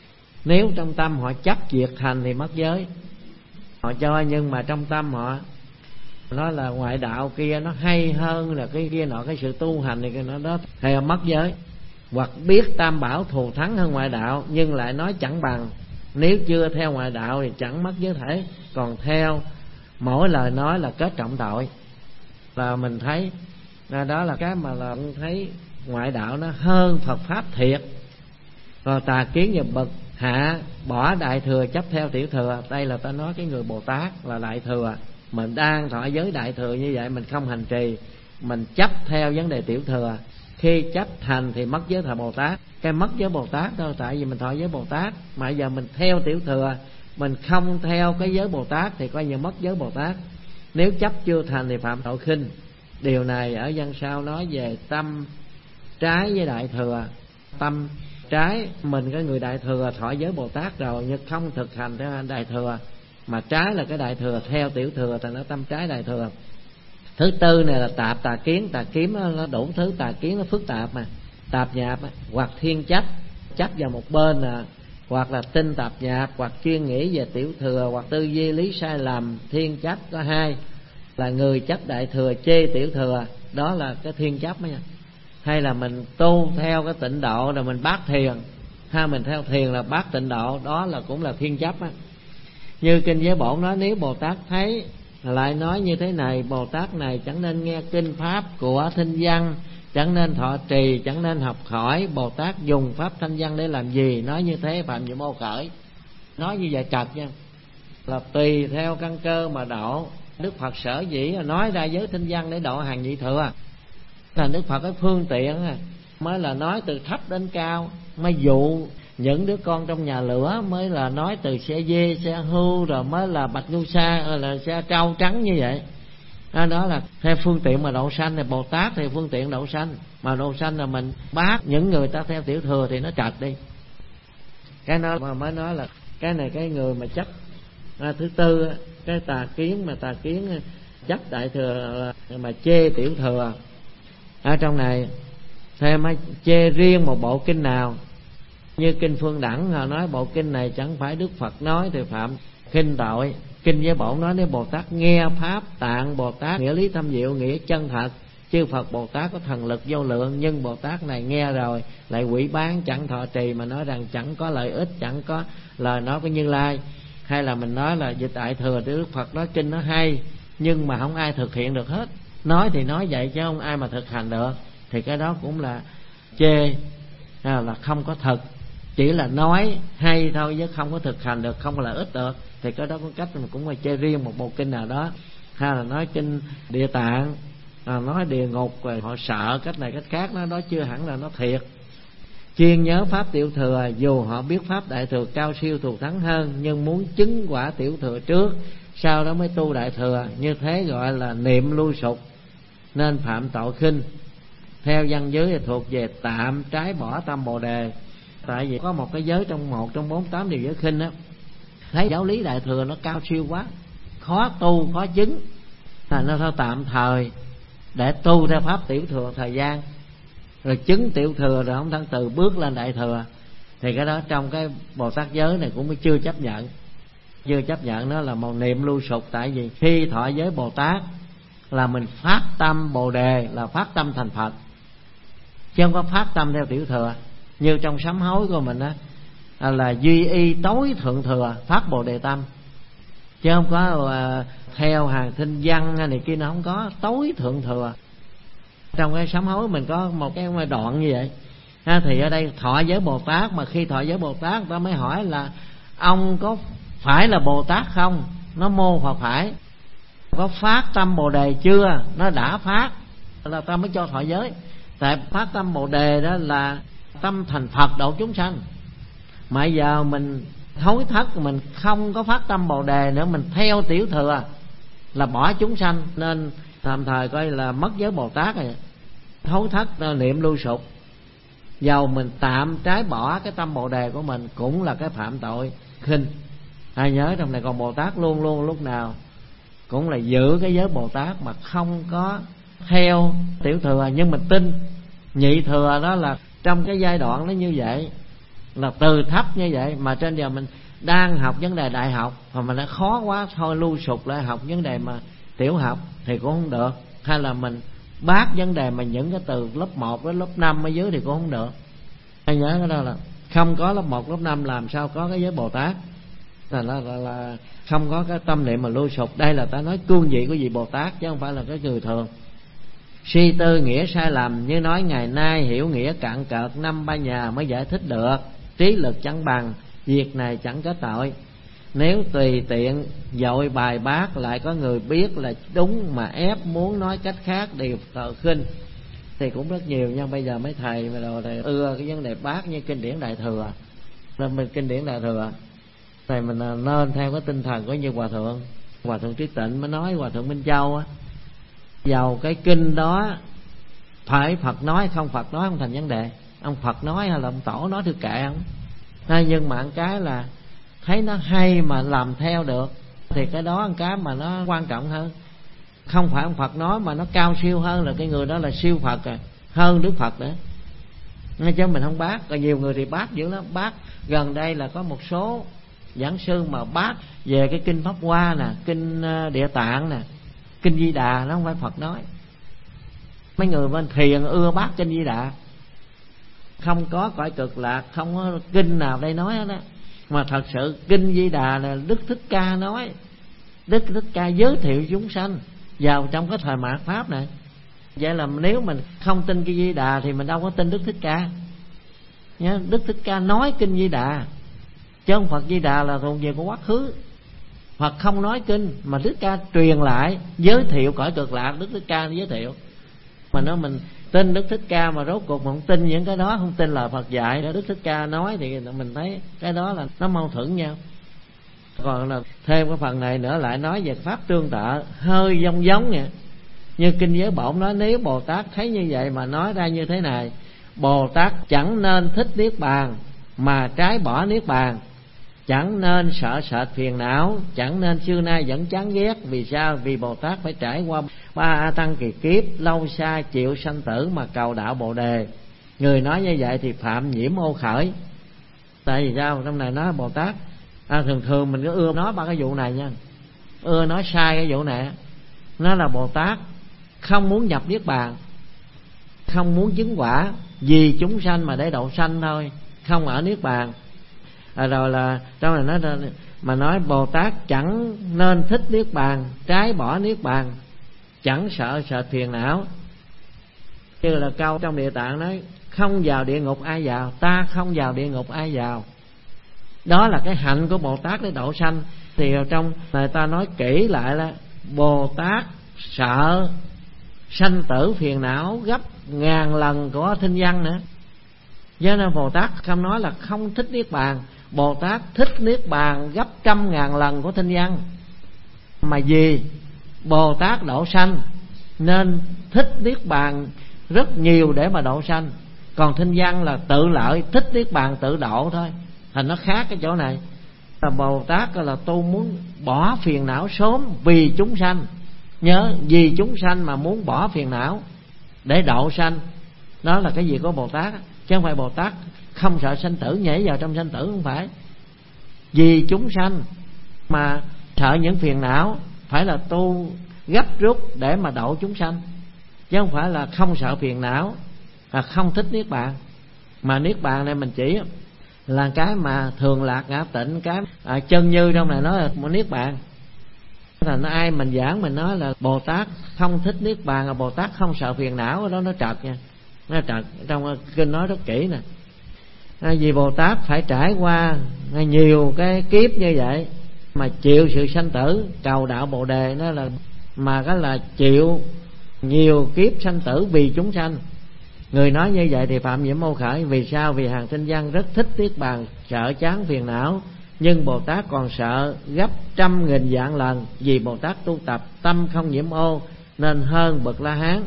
Nếu trong tâm họ chấp diệt thành thì mất giới, họ cho nhưng mà trong tâm họ nói là ngoại đạo kia nó hay hơn là cái kia nọ, cái sự tu hành này kia nó đó, thì họ mất giới. Hoặc biết tam bảo thù thắng hơn ngoại đạo nhưng lại nói chẳng bằng. Nếu chưa theo ngoại đạo thì chẳng mất giới thể, còn theo mỗi lời nói là kết trọng tội. Là mình thấy là đó là cái mà là thấy ngoại đạo nó hơn Phật pháp thiệt. Rồi tà kiến về bậc hạ, bỏ đại thừa chấp theo tiểu thừa. Đây là ta nói cái người Bồ Tát là đại thừa, mình đang thọ giới đại thừa như vậy, mình không hành trì, mình chấp theo vấn đề tiểu thừa. Khi chấp thành thì mất giới thọ Bồ Tát. Cái mất giới Bồ Tát đâu, tại vì mình thọ giới Bồ Tát, mà giờ mình theo tiểu thừa, mình không theo cái giới Bồ Tát thì coi như mất giới Bồ Tát. Nếu chấp chưa thành thì phạm tội khinh. Điều này ở văn sau nói về tâm trái với đại thừa. Tâm trái, mình cái người đại thừa thọ giới Bồ Tát rồi nhưng không thực hành theo đại thừa, mà trái là cái đại thừa theo tiểu thừa, thành nó tâm trái đại thừa. Thứ tư này là tạp tà kiến. Tà kiến nó đủ thứ, tà kiến nó phức tạp mà, tạp nhạp, hoặc thiên chấp, chấp vào một bên là, hoặc là tinh tạp nhạp, hoặc chuyên nghĩ về tiểu thừa, hoặc tư duy lý sai lầm. Thiên chấp có hai, là người chấp đại thừa chê tiểu thừa, đó là cái thiên chấp đó nha. Hay là mình tu theo cái tịnh độ rồi mình bác thiền, hay mình theo thiền là bác tịnh độ, đó là cũng là thiên chấp á. Như kinh Giới Bổn nói, nếu Bồ Tát thấy lại nói như thế này: Bồ Tát này chẳng nên nghe kinh pháp của thinh văn, chẳng nên thọ trì, chẳng nên học hỏi. Bồ Tát dùng pháp thanh văn để làm gì? Nói như thế phạm nhiệm ô khởi. Nói như vậy trật nha, là tùy theo căn cơ mà độ. Đức Phật sở dĩ nói ra giới thinh văn để độ hàng nhị thừa, là Đức Phật cái phương tiện mới là nói từ thấp đến cao, mới dụ những đứa con trong nhà lửa, mới là nói từ xe dê, xe hưu, rồi mới là bạch ngu sa, là xe trâu trắng như vậy. Đó, đó là theo phương tiện mà độ sanh. Này Bồ Tát thì phương tiện độ sanh, mà độ sanh là mình bác những người ta theo tiểu thừa thì nó trật đi. Cái đó mà mới nói là cái này cái người mà chấp à, thứ tư, cái tà kiến mà tà kiến chấp đại thừa mà chê tiểu thừa. Ở trong này thêm mới chê riêng một bộ kinh nào, như kinh Phương Đẳng họ nói bộ kinh này chẳng phải Đức Phật nói thì phạm khinh tội. Kinh Giới Bổn nói nếu Bồ Tát nghe pháp tạng Bồ Tát nghĩa lý thâm diệu, nghĩa chân thật, chư Phật Bồ Tát có thần lực vô lượng, nhưng Bồ Tát này nghe rồi lại quỷ bán, chẳng thọ trì, mà nói rằng chẳng có lợi ích, chẳng có lời nói của Như Lai. Hay là mình nói là dịch đại thừa, Đức Phật nói kinh nó hay nhưng mà không ai thực hiện được hết. Nói thì nói vậy chứ không ai mà thực hành được, thì cái đó cũng là chê, là không có thật. Chỉ là nói hay thôi chứ không có thực hành được, không có lợi ích được, thì cái đó có cách mình cũng phải chê riêng một bộ kinh nào đó. Hay là nói kinh Địa Tạng, à, nói địa ngục rồi họ sợ cách này cách khác, nó đó chưa hẳn là nó thiệt. Chuyên nhớ pháp tiểu thừa, dù họ biết pháp đại thừa cao siêu thù thắng hơn, nhưng muốn chứng quả tiểu thừa trước, sau đó mới tu đại thừa, như thế gọi là niệm lui sục, nên phạm tội khinh. Theo văn giới thì thuộc về tạm trái bỏ tâm Bồ Đề. Tại vì có một cái giới trong một trong bốn tám điều giới khinh á, thấy giáo lý đại thừa nó cao siêu quá, khó tu khó chứng, là nó thôi tạm thời để tu theo pháp tiểu thừa thời gian, rồi chứng tiểu thừa rồi không thân từ bước lên đại thừa. Thì cái đó trong cái Bồ Tát giới này cũng mới chưa chấp nhận. Chưa chấp nhận nó là một niệm lưu sục. Tại vì khi thọ giới Bồ Tát là mình phát tâm Bồ Đề, là phát tâm thành Phật, chứ không có phát tâm theo tiểu thừa. Như trong sám hối của mình á, là duy y tối thượng thừa, phát Bồ Đề tâm, chứ không có uh, theo hàng thinh văn này kia, nó không có tối thượng thừa. Trong cái sám hối mình có một cái đoạn như vậy ha. Thì ở đây thọ giới Bồ Tát, mà khi thọ giới Bồ Tát ta mới hỏi là ông có phải là Bồ Tát không? Nó mô hoặc phải. Có phát tâm Bồ Đề chưa? Nó đã phát là ta mới cho thọ giới. Tại phát tâm Bồ Đề đó là tâm thành Phật độ chúng sanh. Mà giờ mình thối thất, mình không có phát tâm Bồ Đề nữa, mình theo tiểu thừa là bỏ chúng sanh, nên tạm thời coi là mất giới Bồ Tát rồi. Thối thất niệm lưu sục, dầu mình tạm trái bỏ cái tâm Bồ Đề của mình cũng là cái phạm tội khinh. Ai nhớ trong này, còn Bồ Tát luôn luôn lúc nào cũng là giữ cái giới Bồ Tát mà không có theo tiểu thừa. Nhưng mình tin nhị thừa đó là trong cái giai đoạn nó như vậy, là từ thấp như vậy, mà trên giờ mình đang học vấn đề đại học mà mình đã khó quá, thôi lưu sục lại học vấn đề mà tiểu học thì cũng không được. Hay là mình bác vấn đề mà những cái từ lớp một đến lớp năm ở dưới thì cũng không được. Ai nhớ cái đó là không có lớp một lớp năm làm sao có cái giới Bồ Tát, là, là, là, là không có cái tâm niệm mà lưu sục. Đây là ta nói cương vị của vị Bồ Tát chứ không phải là cái người thường. Suy tư nghĩa sai lầm, như nói ngày nay hiểu nghĩa cạn cợt, năm ba nhà mới giải thích được. Trí lực chẳng bằng, việc này chẳng có tội. Nếu tùy tiện dội bài bác, lại có người biết là đúng mà ép muốn nói cách khác đều tội khinh. Thì cũng rất nhiều nha. Bây giờ mấy thầy mà đồ thầy ưa cái vấn đề bác như kinh điển đại thừa, nên mình kinh điển đại thừa thì mình nên theo cái tinh thần của như hòa thượng hòa thượng Trí Tịnh mới nói, hòa thượng Minh Châu á, dầu cái kinh đó phải Phật nói không Phật nói không thành vấn đề, ông Phật nói hay là ông Tổ nói thì kệ ông. Hay nhưng mà cái là thấy nó hay mà làm theo được thì cái đó cái mà nó quan trọng hơn. Không phải ông Phật nói mà nó cao siêu hơn, là cái người đó là siêu Phật rồi, hơn Đức Phật nữa. Nghe chứ mình không bác. Còn nhiều người thì bác dữ lắm. Bác gần đây là có một số giảng sư mà bác về cái kinh Pháp Hoa nè, kinh Địa Tạng nè, kinh Di Đà, nó không phải Phật nói. Mấy người bên thiền ưa bác kinh Di Đà, không có cõi cực lạc, không có kinh nào đây nói hết á. Mà thật sự Kinh Di Đà là Đức Thích Ca nói, Đức Thích Ca giới thiệu chúng sanh vào trong cái thời mạt Pháp này. Vậy là nếu mình không tin Kinh Di Đà thì mình đâu có tin Đức Thích Ca. Nhớ, Đức Thích Ca nói Kinh Di Đà, chứ không Phật Di Đà là thuộc về của quá khứ. Phật không nói kinh mà Đức Ca truyền lại, giới thiệu cõi cực lạc, Đức Thích Ca giới thiệu. Mà nói mình tin Đức Thích Ca mà rốt cuộc mà không tin những cái đó, không tin lời Phật dạy đó Đức Thích Ca nói, thì mình thấy cái đó là nó mâu thuẫn nhau. Còn là thêm cái phần này nữa lại nói về pháp tương tự, hơi giống giống nha. Như Kinh Giới Bổn nói, nếu Bồ Tát thấy như vậy mà nói ra như thế này: Bồ Tát chẳng nên thích Niết Bàn mà trái bỏ Niết Bàn, chẳng nên sợ sệt phiền não, chẳng nên xưa nay vẫn chán ghét. Vì sao? Vì Bồ Tát phải trải qua ba a tăng kỳ kiếp, lâu xa chịu sanh tử mà cầu đạo Bồ Đề. Người nói như vậy thì phạm nhiễm ô khởi. Tại vì sao? Trong này nói Bồ Tát à, thường thường mình cứ ưa nói ba cái vụ này nha, ưa nói sai cái vụ này. Nó là Bồ Tát không muốn nhập Niết Bàn, không muốn chứng quả, vì chúng sanh mà để độ sanh thôi, không ở Niết Bàn. À, rồi là trong này nói mà nói Bồ Tát chẳng nên thích Niết Bàn, trái bỏ Niết Bàn, chẳng sợ sệt phiền não. Như là câu trong Địa Tạng nói: không vào địa ngục ai vào, ta không vào địa ngục ai vào. Đó là cái hạnh của Bồ Tát để độ sanh. Thì trong người ta nói kỹ lại là Bồ Tát sợ sanh tử phiền não gấp ngàn lần của thinh văn nữa. Do nên Bồ Tát không nói là không thích Niết Bàn, Bồ Tát thích Niết Bàn gấp trăm ngàn lần của thinh văn. Mà vì Bồ Tát độ sanh nên thích Niết Bàn rất nhiều để mà độ sanh. Còn thinh văn là tự lợi, thích Niết Bàn tự độ thôi. Thành nó khác cái chỗ này. Là Bồ Tát là tu muốn bỏ phiền não sớm vì chúng sanh. Nhớ, vì chúng sanh mà muốn bỏ phiền não để độ sanh. Đó là cái gì của Bồ Tát. Chứ không phải Bồ Tát không sợ sanh tử, nhảy vào trong sanh tử, không phải. Vì chúng sanh mà sợ những phiền não, phải là tu gấp rút để mà độ chúng sanh, chứ không phải là không sợ phiền não, là không thích Niết Bàn. Mà Niết Bàn này mình chỉ là cái mà thường lạc ngã tịnh, cái à, chân như trong này nói là một Niết Bàn. Thành ai mình giảng mình nói là Bồ Tát không thích Niết Bàn, là Bồ Tát không sợ phiền não, đó nó trật nha. Nó trật, trong kinh nói rất kỹ nè. À, vì Bồ Tát phải trải qua nhiều cái kiếp như vậy mà chịu sự sanh tử cầu đạo Bồ Đề, nó là mà cái là chịu nhiều kiếp sanh tử vì chúng sanh. Người nói như vậy thì phạm nhiễm ô khởi. Vì sao? Vì hàng tinh văn rất thích Niết Bàn, sợ chán phiền não, nhưng Bồ Tát còn sợ gấp trăm nghìn vạn lần. Vì Bồ Tát tu tập tâm không nhiễm ô nên hơn bậc La Hán.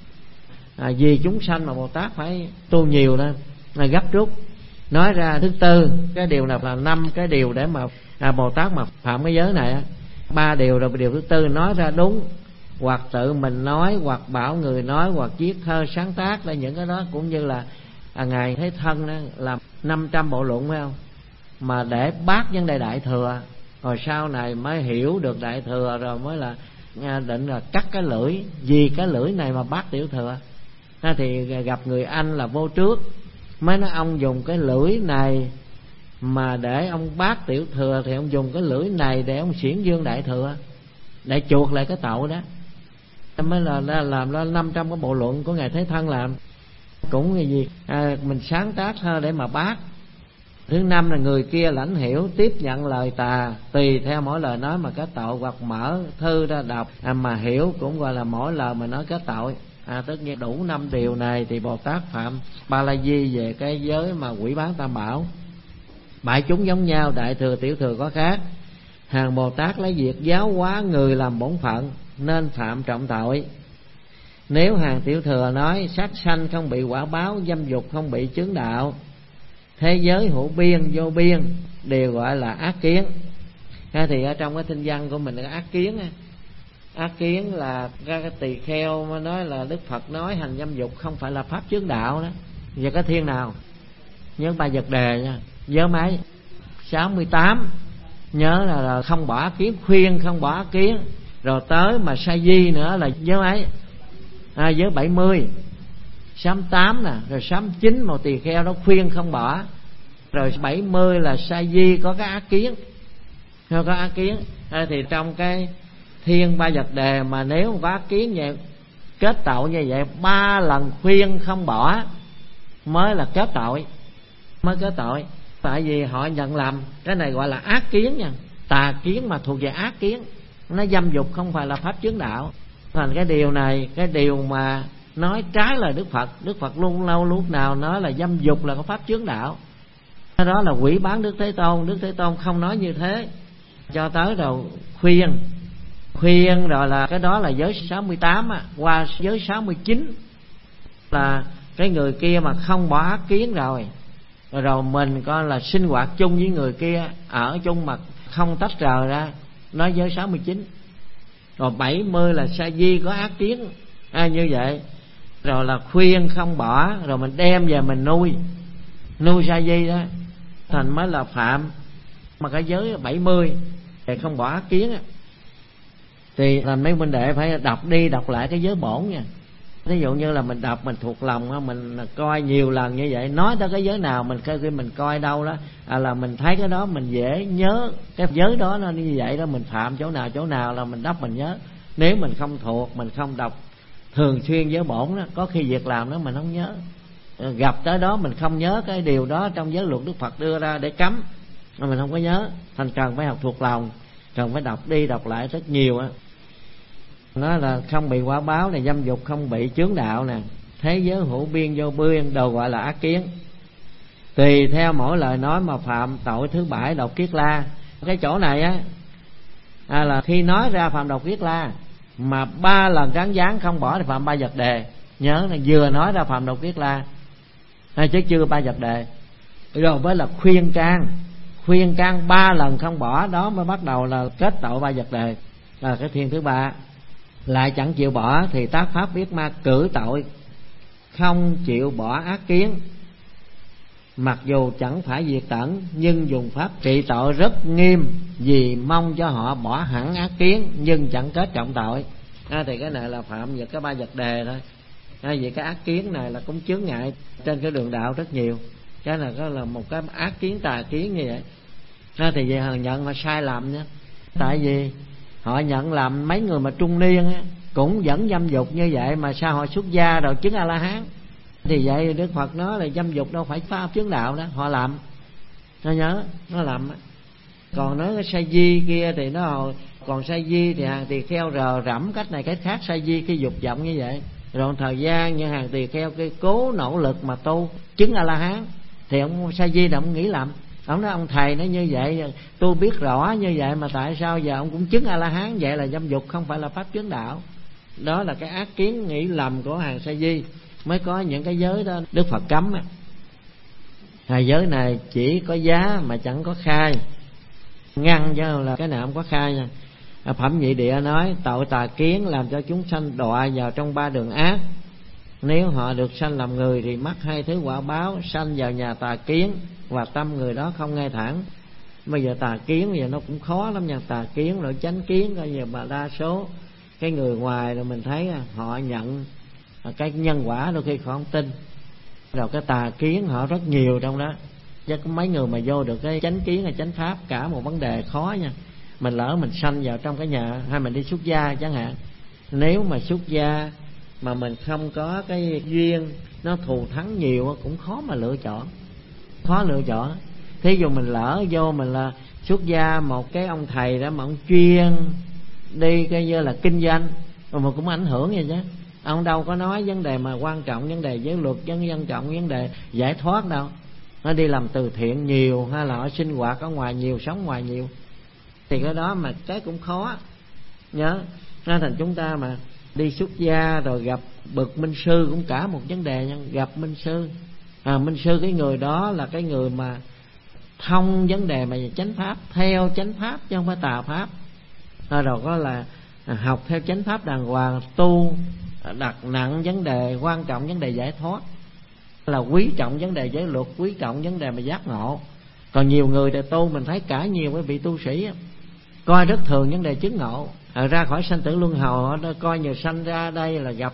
À, vì chúng sanh mà Bồ Tát phải tu nhiều lên, là gấp rút. Nói ra thứ tư, cái điều nào là năm cái điều để mà à, Bồ Tát mà phạm cái giới này, ba điều rồi điều thứ tư nói ra đúng, hoặc tự mình nói, hoặc bảo người nói, hoặc viết thơ sáng tác. Là những cái đó cũng như là à, Ngài Thế Thân đó, làm năm trăm bộ luận, phải không? Mà để bác vấn đề Đại Thừa, rồi sau này mới hiểu được Đại Thừa, rồi mới là à, định là cắt cái lưỡi, vì cái lưỡi này mà bác Tiểu Thừa. À, thì gặp người Anh là vô trước, mới nói ông dùng cái lưỡi này mà để ông bác Tiểu Thừa, thì ông dùng cái lưỡi này để ông xiển dương Đại Thừa, để chuộc lại cái tội đó. Mới là, là làm ra năm trăm cái bộ luận của Ngài Thế Thân làm. Cũng như gì à, mình sáng tác thơ để mà bác. Thứ năm là người kia lãnh hiểu, tiếp nhận lời tà, tùy theo mỗi lời nói mà kết tội, hoặc mở thư ra đọc à, mà hiểu, cũng gọi là mỗi lời mà nói kết tội. À, tất nhiên đủ năm điều này thì Bồ Tát phạm Ba La Di về cái giới mà quỷ bán tam bảo. Bại chúng giống nhau, Đại Thừa Tiểu Thừa có khác. Hàng Bồ Tát lấy việc giáo hóa người làm bổn phận nên phạm trọng tội. Nếu hàng Tiểu Thừa nói sát sanh không bị quả báo, dâm dục không bị chướng đạo, thế giới hữu biên vô biên đều gọi là ác kiến. À, thì ở trong cái thinh văn của mình là ác kiến. Ác kiến là cái tỳ kheo mà nói là Đức Phật nói hành dâm dục không phải là pháp chướng đạo đó. Giờ có thiên nào nhớ ba vật đề nha, nhớ mấy sáu mươi tám, nhớ là, là không bỏ ác kiến, khuyên không bỏ ác kiến. Rồi tới mà sa di nữa là nhớ mấy à, nhớ bảy mươi, sám tám nè, rồi sám chín một tỳ kheo đó khuyên không bỏ. Rồi bảy mươi là sa di có cái ác kiến, có ác kiến à, thì trong cái thiên ba vật đề mà nếu không có ác kiến vậy, kết tội như vậy ba lần khuyên không bỏ mới là kết tội, mới kết tội. Tại vì họ nhận lầm, cái này gọi là ác kiến nha, tà kiến mà thuộc về ác kiến, nó dâm dục không phải là pháp chướng đạo. Thành cái điều này, cái điều mà nói trái lời Đức Phật, Đức Phật luôn lâu lúc nào nói là dâm dục là có pháp chướng đạo, đó là quỷ bán Đức Thế Tôn. Đức Thế Tôn không nói như thế. Cho tới rồi khuyên khuyên rồi là cái đó là giới sáu mươi tám á, qua giới sáu mươi chín là cái người kia mà không bỏ ác kiến rồi, rồi, rồi mình coi là sinh hoạt chung với người kia, ở chung mà không tách rời ra, nói giới sáu mươi chín. Rồi bảy mươi là sa di có ác kiến à, như vậy rồi là khuyên không bỏ, rồi mình đem về mình nuôi nuôi sa di đó, thành mới là phạm. Mà cái giới bảy mươi thì không bỏ ác kiến á, thì thành mấy huynh đệ phải đọc đi đọc lại cái giới bổn nha. Ví dụ như là mình đọc mình thuộc lòng, mình coi nhiều lần như vậy, nói tới cái giới nào mình khi mình coi đâu đó à, là mình thấy cái đó mình dễ nhớ cái giới đó nó như vậy đó, mình phạm chỗ nào chỗ nào là mình đọc mình nhớ. Nếu mình không thuộc, mình không đọc thường xuyên giới bổn đó, có khi việc làm đó mình không nhớ, gặp tới đó mình không nhớ cái điều đó trong giới luật Đức Phật đưa ra để cấm, mình không có nhớ. Thành cần phải học thuộc lòng, cần phải đọc đi đọc lại rất nhiều á. Nó là không bị quả báo này, dâm dục không bị chướng đạo nè, thế giới hữu biên vô biên đều gọi là ác kiến. Tùy theo mỗi lời nói mà phạm tội thứ bảy độc kiết la. Cái chỗ này á à, là khi nói ra phạm độc kiết la mà ba lần ráng dáng không bỏ thì phạm ba vật đề. Nhớ là vừa nói ra phạm độc kiết la hay chứ chưa ba vật đề. Rồi mới là khuyên can, khuyên can ba lần không bỏ đó mới bắt đầu là kết tội ba vật đề, là cái thiên thứ ba. Lại chẳng chịu bỏ thì tác pháp biết ma cử tội không chịu bỏ ác kiến, mặc dù chẳng phải diệt tận nhưng dùng pháp trị tội rất nghiêm, vì mong cho họ bỏ hẳn ác kiến nhưng chẳng kết trọng tội à, thì cái này là phạm về cái ba vật đề thôi à, vì cái ác kiến này là cũng chướng ngại trên cái đường đạo rất nhiều. Cái này có là một cái ác kiến tà kiến như vậy à, thì về họ nhận là sai lầm nha. Tại vì họ nhận làm mấy người mà trung niên á, cũng vẫn dâm dục như vậy mà sao họ xuất gia rồi chứng A La Hán. Thì vậy Đức Phật nói là dâm dục đâu phải pháp chướng đạo đó, họ làm, nó nhớ nó làm. Còn nói cái sa di kia thì nó còn sa di thì hàng tỳ kheo rờ rẫm cách này cách khác sa di khi dục vọng như vậy. Rồi thời gian như hàng tỳ kheo cái cố nỗ lực mà tu chứng A La Hán thì ông sa di là ông nghĩ làm. Ông nói ông thầy nói như vậy, tôi biết rõ như vậy mà tại sao giờ ông cũng chứng A La Hán, vậy là dâm dục không phải là pháp chướng đạo. Đó là cái ác kiến nghĩ lầm của hàng sa di, mới có những cái giới đó Đức Phật cấm á. Hai giới này chỉ có giá mà chẳng có khai, ngăn chứ là cái nào không có khai nha. Phẩm Nhị Địa nói tội tà kiến làm cho chúng sanh đọa vào trong ba đường ác. Nếu họ được sanh làm người thì mắc hai thứ quả báo, sanh vào nhà tà kiến và tâm người đó không ngay thẳng. Bây giờ tà kiến bây giờ nó cũng khó lắm nha, tà kiến rồi chánh kiến coi giờ mà đa số cái người ngoài rồi mình thấy họ nhận cái nhân quả đôi khi họ không tin, rồi cái tà kiến họ rất nhiều trong đó. Chứ có mấy người mà vô được cái chánh kiến hay chánh pháp cả một vấn đề khó nha. Mình lỡ mình sanh vào trong cái nhà hay mình đi xuất gia chẳng hạn, nếu mà xuất gia mà mình không có cái duyên nó thù thắng nhiều cũng khó mà lựa chọn, khó lựa chọn. Thí dụ mình lỡ vô mình là xuất gia một cái ông thầy đó mà ông chuyên đi cái như là kinh doanh rồi mà cũng ảnh hưởng vậy chứ. Ông đâu có nói vấn đề mà quan trọng, vấn đề giới luật, vấn quan trọng vấn đề giải thoát đâu. Nó đi làm từ thiện nhiều hay là ở sinh hoạt ở ngoài nhiều, sống ngoài nhiều, thì cái đó mà cái cũng khó. Nhớ nên thành chúng ta mà đi xuất gia rồi gặp bậc minh sư cũng cả một vấn đề nha. Gặp minh sư à, minh sư cái người đó là cái người mà thông vấn đề mà chánh pháp, theo chánh pháp chứ không phải tà pháp à, rồi có là học theo chánh pháp đàng hoàng, tu đặt nặng vấn đề quan trọng, vấn đề giải thoát, là quý trọng vấn đề giới luật, quý trọng vấn đề mà giác ngộ. Còn nhiều người thì tu mình thấy cả nhiều cái vị tu sĩ coi rất thường vấn đề chứng ngộ à, ra khỏi sanh tử luân hồi, coi nhiều sanh ra đây là gặp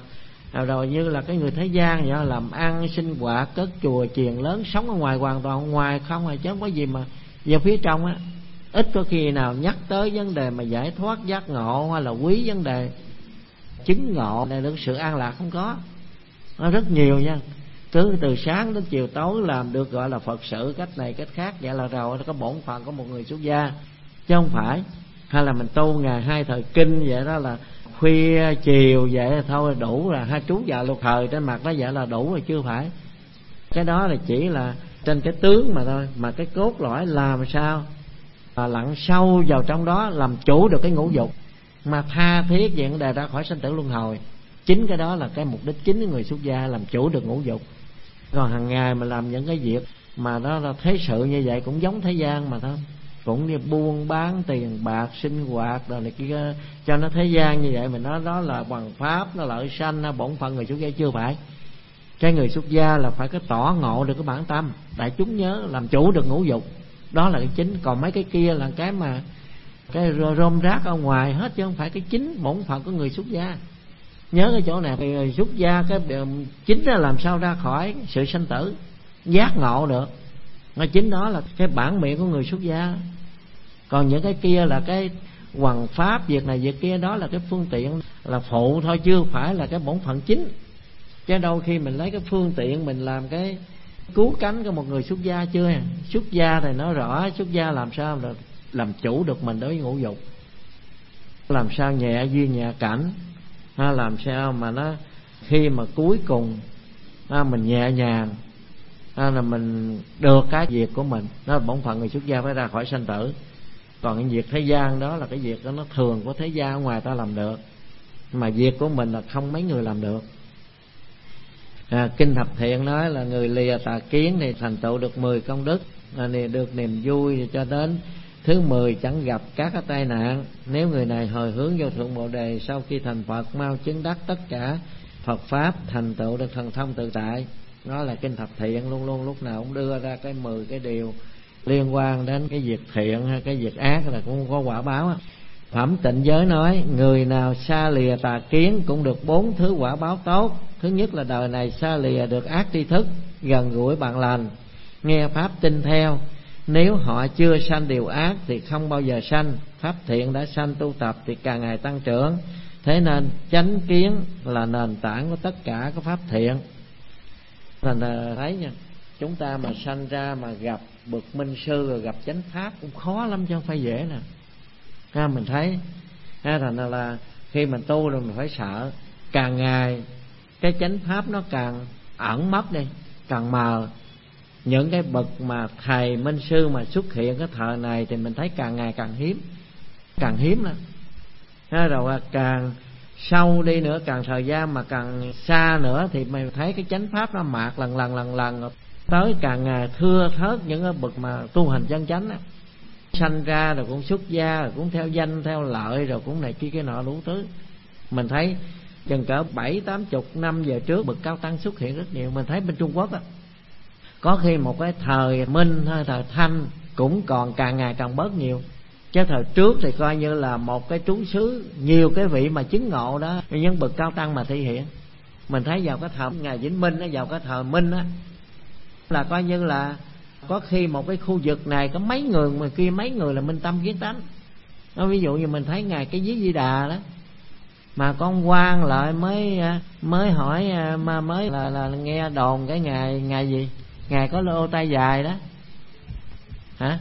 rồi như là cái người thế gian vậy, làm ăn sinh hoạt, cất chùa chiền lớn, sống ở ngoài, hoàn toàn ngoài không à, chứ không có gì mà vào phía trong á. Ít có khi nào nhắc tới vấn đề mà giải thoát giác ngộ, hay là quý vấn đề chứng ngộ này, được sự an lạc không có. Nó rất nhiều nha, cứ từ sáng đến chiều tối làm được gọi là Phật sự cách này cách khác, vậy là rồi nó có bổn phận của một người xuất gia, chứ không phải hay là mình tu ngày hai thời kinh vậy đó là khuya chiều vậy thôi đủ là hai trú giờ lục thời trên mặt đó, vậy là đủ rồi, chưa phải. Cái đó là chỉ là trên cái tướng mà thôi, mà cái cốt lõi làm sao à, lặn sâu vào trong đó, làm chủ được cái ngũ dục, mà tha thiết về vấn đề ra khỏi sanh tử luân hồi. Chính cái đó là cái mục đích chính của người xuất gia, làm chủ được ngũ dục. Còn hàng ngày mà làm những cái việc mà đó là thế sự như vậy cũng giống thế gian mà thôi, cũng như buôn bán tiền bạc sinh hoạt rồi này kia cho nó thế gian như vậy, mình nói đó là bằng pháp, nó lợi sanh, nó bổn phận người xuất gia, chưa phải. Cái người xuất gia là phải có tỏ ngộ được cái bản tâm, đại chúng nhớ làm chủ được ngũ dục, đó là cái chính. Còn mấy cái kia là cái mà cái rôm rác ở ngoài hết, chứ không phải cái chính bổn phận của người xuất gia. Nhớ cái chỗ này, người xuất gia cái chính là làm sao ra khỏi sự sanh tử, giác ngộ được, nó chính đó là cái bản miệng của người xuất gia. Còn những cái kia là cái hoằng pháp, việc này việc kia, đó là cái phương tiện, là phụ thôi, chưa phải là cái bổn phận chính. Chứ đâu khi mình lấy cái phương tiện mình làm cái cứu cánh của một người xuất gia chưa. Xuất gia thì nói rõ, xuất gia làm sao là làm chủ được mình đối với ngũ dục, làm sao nhẹ duyên nhẹ cảnh, làm sao mà nó khi mà cuối cùng mình nhẹ nhàng là mình được cái việc của mình, đó là bổn phận người xuất gia, phải ra khỏi sanh tử. Còn cái việc thế gian đó là cái việc đó nó thường của thế gian ở ngoài ta làm được, mà việc của mình là không mấy người làm được. à, Kinh Thập Thiện nói là người lìa tà kiến thì thành tựu được mười công đức, à, được niềm vui cho đến thứ mười chẳng gặp các cái tai nạn. Nếu người này hồi hướng vô thượng bồ đề, sau khi thành Phật mau chứng đắc tất cả Phật pháp, thành tựu được thần thông tự tại. Đó là Kinh Thập Thiện, luôn luôn lúc nào cũng đưa ra cái mười cái điều liên quan đến cái việc thiện hay cái việc ác là cũng có quả báo. Phẩm Tịnh Giới nói người nào xa lìa tà kiến cũng được bốn thứ quả báo tốt. Thứ nhất là đời này xa lìa được ác tri thức, gần gũi bạn lành, nghe pháp tin theo. Nếu họ chưa sanh điều ác thì không bao giờ sanh, pháp thiện đã sanh tu tập thì càng ngày tăng trưởng. Thế nên chánh kiến là nền tảng của tất cả các pháp thiện. Thành là thấy nha, chúng ta mà sanh ra mà gặp bậc minh sư rồi gặp chánh pháp cũng khó lắm chứ không phải dễ nè. Ha, mình thấy ha, thành ra là khi mình tu rồi mình phải sợ, càng ngày cái chánh pháp nó càng ẩn mất đi, càng mờ. Những cái bậc mà thầy minh sư mà xuất hiện cái thời này thì mình thấy càng ngày càng hiếm, càng hiếm lắm. Ha, rồi càng sâu đi nữa, càng thời gian mà càng xa nữa thì mình thấy cái chánh pháp nó mạt lần lần lần lần tới, càng ngày thưa thớt những cái bậc mà tu hành chân chánh á. Sanh ra rồi cũng xuất gia, rồi cũng theo danh theo lợi, rồi cũng này kia cái nọ đủ thứ. Mình thấy chừng cỡ bảy tám chục năm về trước bậc cao tăng xuất hiện rất nhiều. Mình thấy bên Trung Quốc á, có khi một cái thời Minh hay thời Thanh cũng còn càng ngày càng bớt nhiều. Chứ thời trước thì coi như là một cái trú xứ, nhiều cái vị mà chứng ngộ đó, những bậc cao tăng mà thể hiện. Mình thấy vào cái thời ngày Vĩnh Minh á, vào cái thời Minh á, là coi như là có khi một cái khu vực này có mấy người, mà kia mấy người là minh tâm kiến tánh. Nó ví dụ như mình thấy ngày cái Dí Di Đà đó, mà con quan lại mới mới hỏi, mà mới là, là nghe đồn cái ngày ngày gì ngày có lô tay dài đó hả,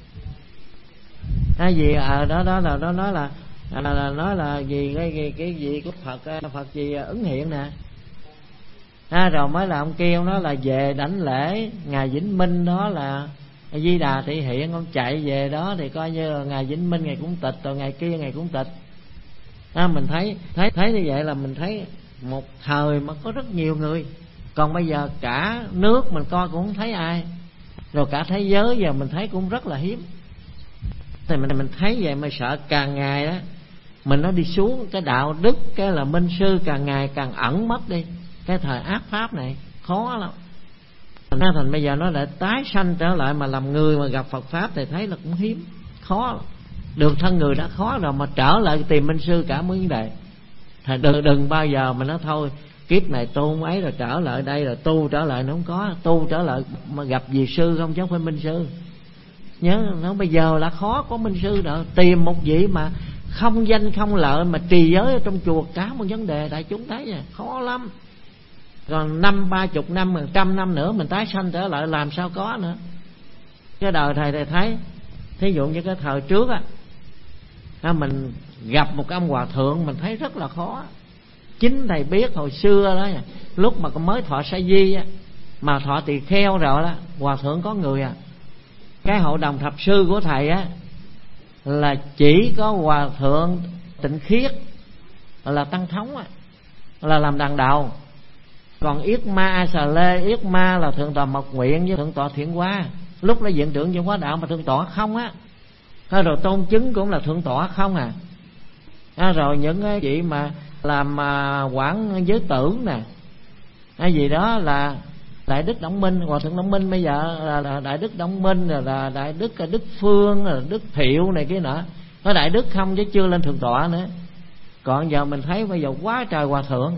cái gì ở à, đó đó là đó nói là, là, là nói là gì cái cái, cái gì của Phật Phật gì ứng hiện nè. À, rồi mới là ông kia ông nói là về đảnh lễ ngày Vĩnh Minh đó là Di Đà thị hiện, ông chạy về đó thì coi như là ngày Vĩnh Minh ngày cũng tịch, rồi ngày kia ngày cũng tịch. À, mình thấy thấy thấy như vậy là mình thấy một thời mà có rất nhiều người. Còn bây giờ cả nước mình coi cũng không thấy ai, rồi cả thế giới giờ mình thấy cũng rất là hiếm. Thì mình mình thấy vậy mà sợ càng ngày đó mình nó đi xuống, cái đạo đức cái là minh sư càng ngày càng ẩn mất đi. Cái thời ác pháp này khó lắm. Thành ra thành bây giờ nó lại tái sanh trở lại, mà làm người mà gặp Phật pháp thì thấy là cũng hiếm, khó lắm. Được thân người đã khó rồi mà trở lại tìm minh sư cả mấy vấn đề. Thì đừng, đừng bao giờ mà nói thôi kiếp này tu ấy rồi trở lại đây rồi tu trở lại, nó không có. Tu trở lại mà gặp vị sư không chứ không phải minh sư. Nhớ nó bây giờ là khó có minh sư nữa. Tìm một vị mà không danh không lợi mà trì giới ở trong chùa cả một vấn đề, đại chúng thấy à, khó lắm. Còn năm ba chục năm, một trăm năm nữa mình tái sanh trở lại làm sao có nữa. Cái đời thầy thầy thấy, thí dụ như cái thời trước á, mình gặp một ông hòa thượng mình thấy rất là khó. Chính thầy biết hồi xưa đó, lúc mà mới thọ sa di á, mà thọ tỳ kheo rồi đó, hòa thượng có người à. Cái hội đồng thập sư của thầy á là chỉ có hòa thượng Tịnh Khiết là tăng thống á, là làm đàn đầu. Còn Yết Ma A Xà Lê, Yết Ma là thượng tọa Mộc Nguyện với thượng tọa Thiện Hoa, lúc đó viện trưởng Văn Hóa Đạo mà thượng tọa không á. Rồi tôn chứng cũng là thượng tọa không à. À, rồi những cái chị mà làm mà quản giới tử nè, hay gì đó là Đại Đức Đổng Minh, Hòa thượng Đổng Minh bây giờ là, là Đại Đức Đổng Minh, rồi là Đại Đức Đức Phương, rồi Đức Thiệu này kia nọ. Có Đại Đức không chứ chưa lên thượng tọa nữa. Còn giờ mình thấy bây giờ quá trời hòa thượng.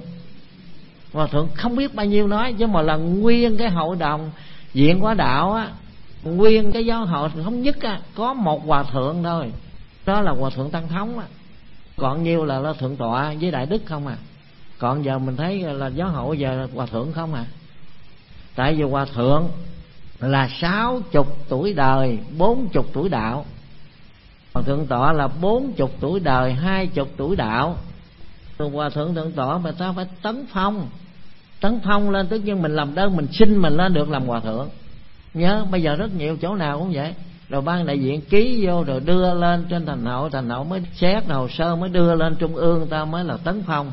Hòa thượng không biết bao nhiêu nói, chứ mà là nguyên cái hội đồng viện Hóa Đạo á, nguyên cái giáo hội thống nhất á, có một hòa thượng thôi, đó là hòa thượng Tăng Thống á. Còn nhiêu là, là thượng tọa với Đại Đức không à. Còn giờ mình thấy là giáo hội giờ là hòa thượng không à. Tại vì hòa thượng là sáu chục tuổi đời, bốn chục tuổi đạo. Còn thượng tọa là bốn chục tuổi đời, hai chục tuổi đạo. Hòa thượng thượng tọa mà ta phải tấn phong, tấn phong lên, tất nhiên mình làm đơn mình xin mình lên được làm hòa thượng. Nhớ bây giờ rất nhiều chỗ nào cũng vậy. Rồi ban đại diện ký vô rồi đưa lên trên thành nội, thành nội mới xét hồ sơ mới đưa lên trung ương, ta mới là tấn phong.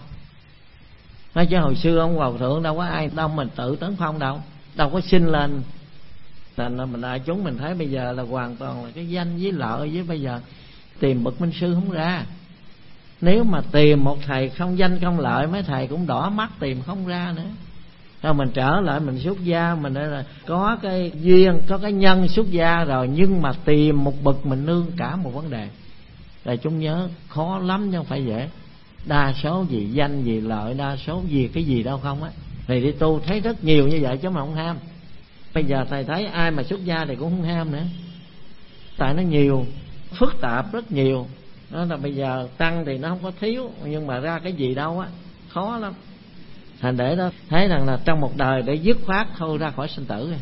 Nói chứ hồi xưa ông hòa thượng đâu có ai đâu mình tự tấn phong đâu, đâu có xin lên. Nên mình đại chúng mình thấy bây giờ là hoàn toàn là cái danh với lợi, với bây giờ tìm bậc minh sư không ra. Nếu mà tìm một thầy không danh không lợi, mấy thầy cũng đỏ mắt tìm không ra nữa. Rồi mình trở lại mình xuất gia, mình đây là có cái duyên, có cái nhân xuất gia rồi, nhưng mà tìm một bậc mình nương cả một vấn đề. Rồi chúng nhớ khó lắm chứ không phải dễ. Đa số gì danh gì lợi, đa số gì cái gì đâu không á. Thì đi tu thấy rất nhiều như vậy chứ mà không ham. Bây giờ thầy thấy ai mà xuất gia thì cũng không ham nữa. Tại nó nhiều, phức tạp rất nhiều. Đó là bây giờ tăng thì nó không có thiếu, nhưng mà ra cái gì đâu á, khó lắm. Thành để đó thấy rằng là trong một đời để dứt khoát thôi ra khỏi sinh tử.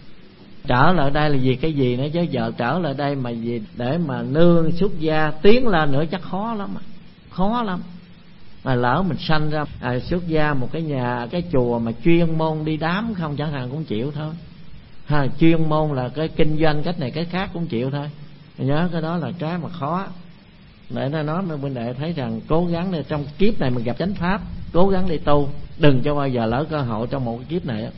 Trở lại đây là vì cái gì nữa chứ, giờ trở lại đây mà vì để mà nương xuất gia tiến lên nữa chắc khó lắm, khó lắm. Mà lỡ mình sanh ra à, xuất gia một cái nhà, cái chùa mà chuyên môn đi đám không chẳng hạn cũng chịu thôi. Ha, chuyên môn là cái kinh doanh cách này cái khác cũng chịu thôi. Nhớ cái đó là cái mà khó. Để nó nói bên đệ thấy rằng cố gắng để trong kiếp này mình gặp chánh pháp, cố gắng đi tu, đừng cho bao giờ lỡ cơ hội trong một cái kiếp này.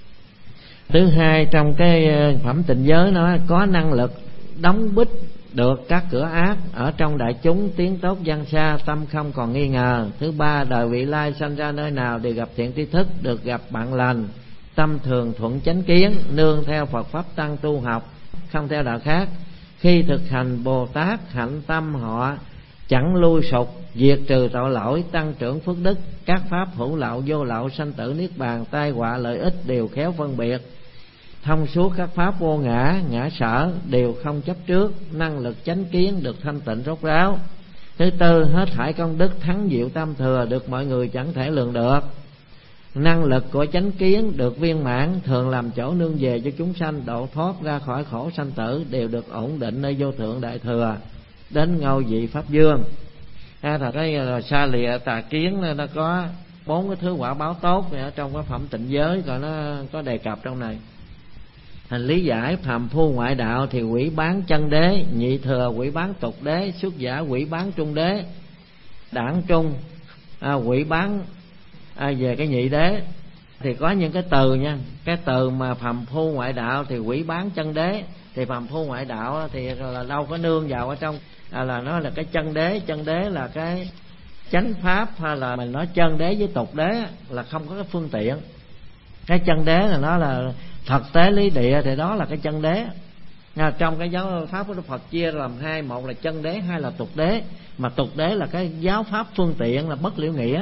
Thứ hai, trong cái phẩm tịnh giới nó có năng lực đóng bít được các cửa ác ở trong đại chúng, tiến tốt văn xa, tâm không còn nghi ngờ. Thứ ba, đời vị lai sanh ra nơi nào đều gặp thiện tri thức, được gặp bạn lành, tâm thường thuận chánh kiến, nương theo Phật pháp tăng tu học, không theo đạo khác. Khi thực hành Bồ Tát hạnh tâm họ chẳng lui sụp, diệt trừ tội lỗi, tăng trưởng phước đức, các pháp hữu lậu vô lậu, sanh tử niết bàn, tai họa lợi ích đều khéo phân biệt, thông suốt các pháp vô ngã, ngã sở đều không chấp trước, năng lực chánh kiến được thanh tịnh rốt ráo. Thứ tư, hết thảy công đức thắng diệu tam thừa, được mọi người chẳng thể lường được. Năng lực của chánh kiến được viên mãn, thường làm chỗ nương về cho chúng sanh, độ thoát ra khỏi khổ sanh tử, đều được ổn định nơi vô thượng đại thừa, đến ngôi vị pháp vương. À, thật cái là xa lìa tà kiến nó có bốn cái thứ quả báo tốt ở trong cái phẩm tịnh giới, rồi nó có đề cập trong này. Thành lý giải, phàm phu ngoại đạo thì quỷ bán chân đế, nhị thừa quỷ bán tục đế, xuất giả quỷ bán trung đế, đảng trung à, quỷ bán à, về cái nhị đế. Thì có những cái từ nha, cái từ mà phàm phu ngoại đạo thì quỷ bán chân đế, thì phàm phu ngoại đạo thì là đâu có nương vào ở trong à, là nó là cái chân đế. Chân đế là cái chánh pháp, hay là mình nói chân đế với tục đế là không có cái phương tiện. Cái chân đế là nó là thực tế lý địa, thì đó là cái chân đế. À, trong cái giáo pháp của Đức Phật chia làm hai, một là chân đế, hai là tục đế. Mà tục đế là cái giáo pháp phương tiện, là bất liễu nghĩa.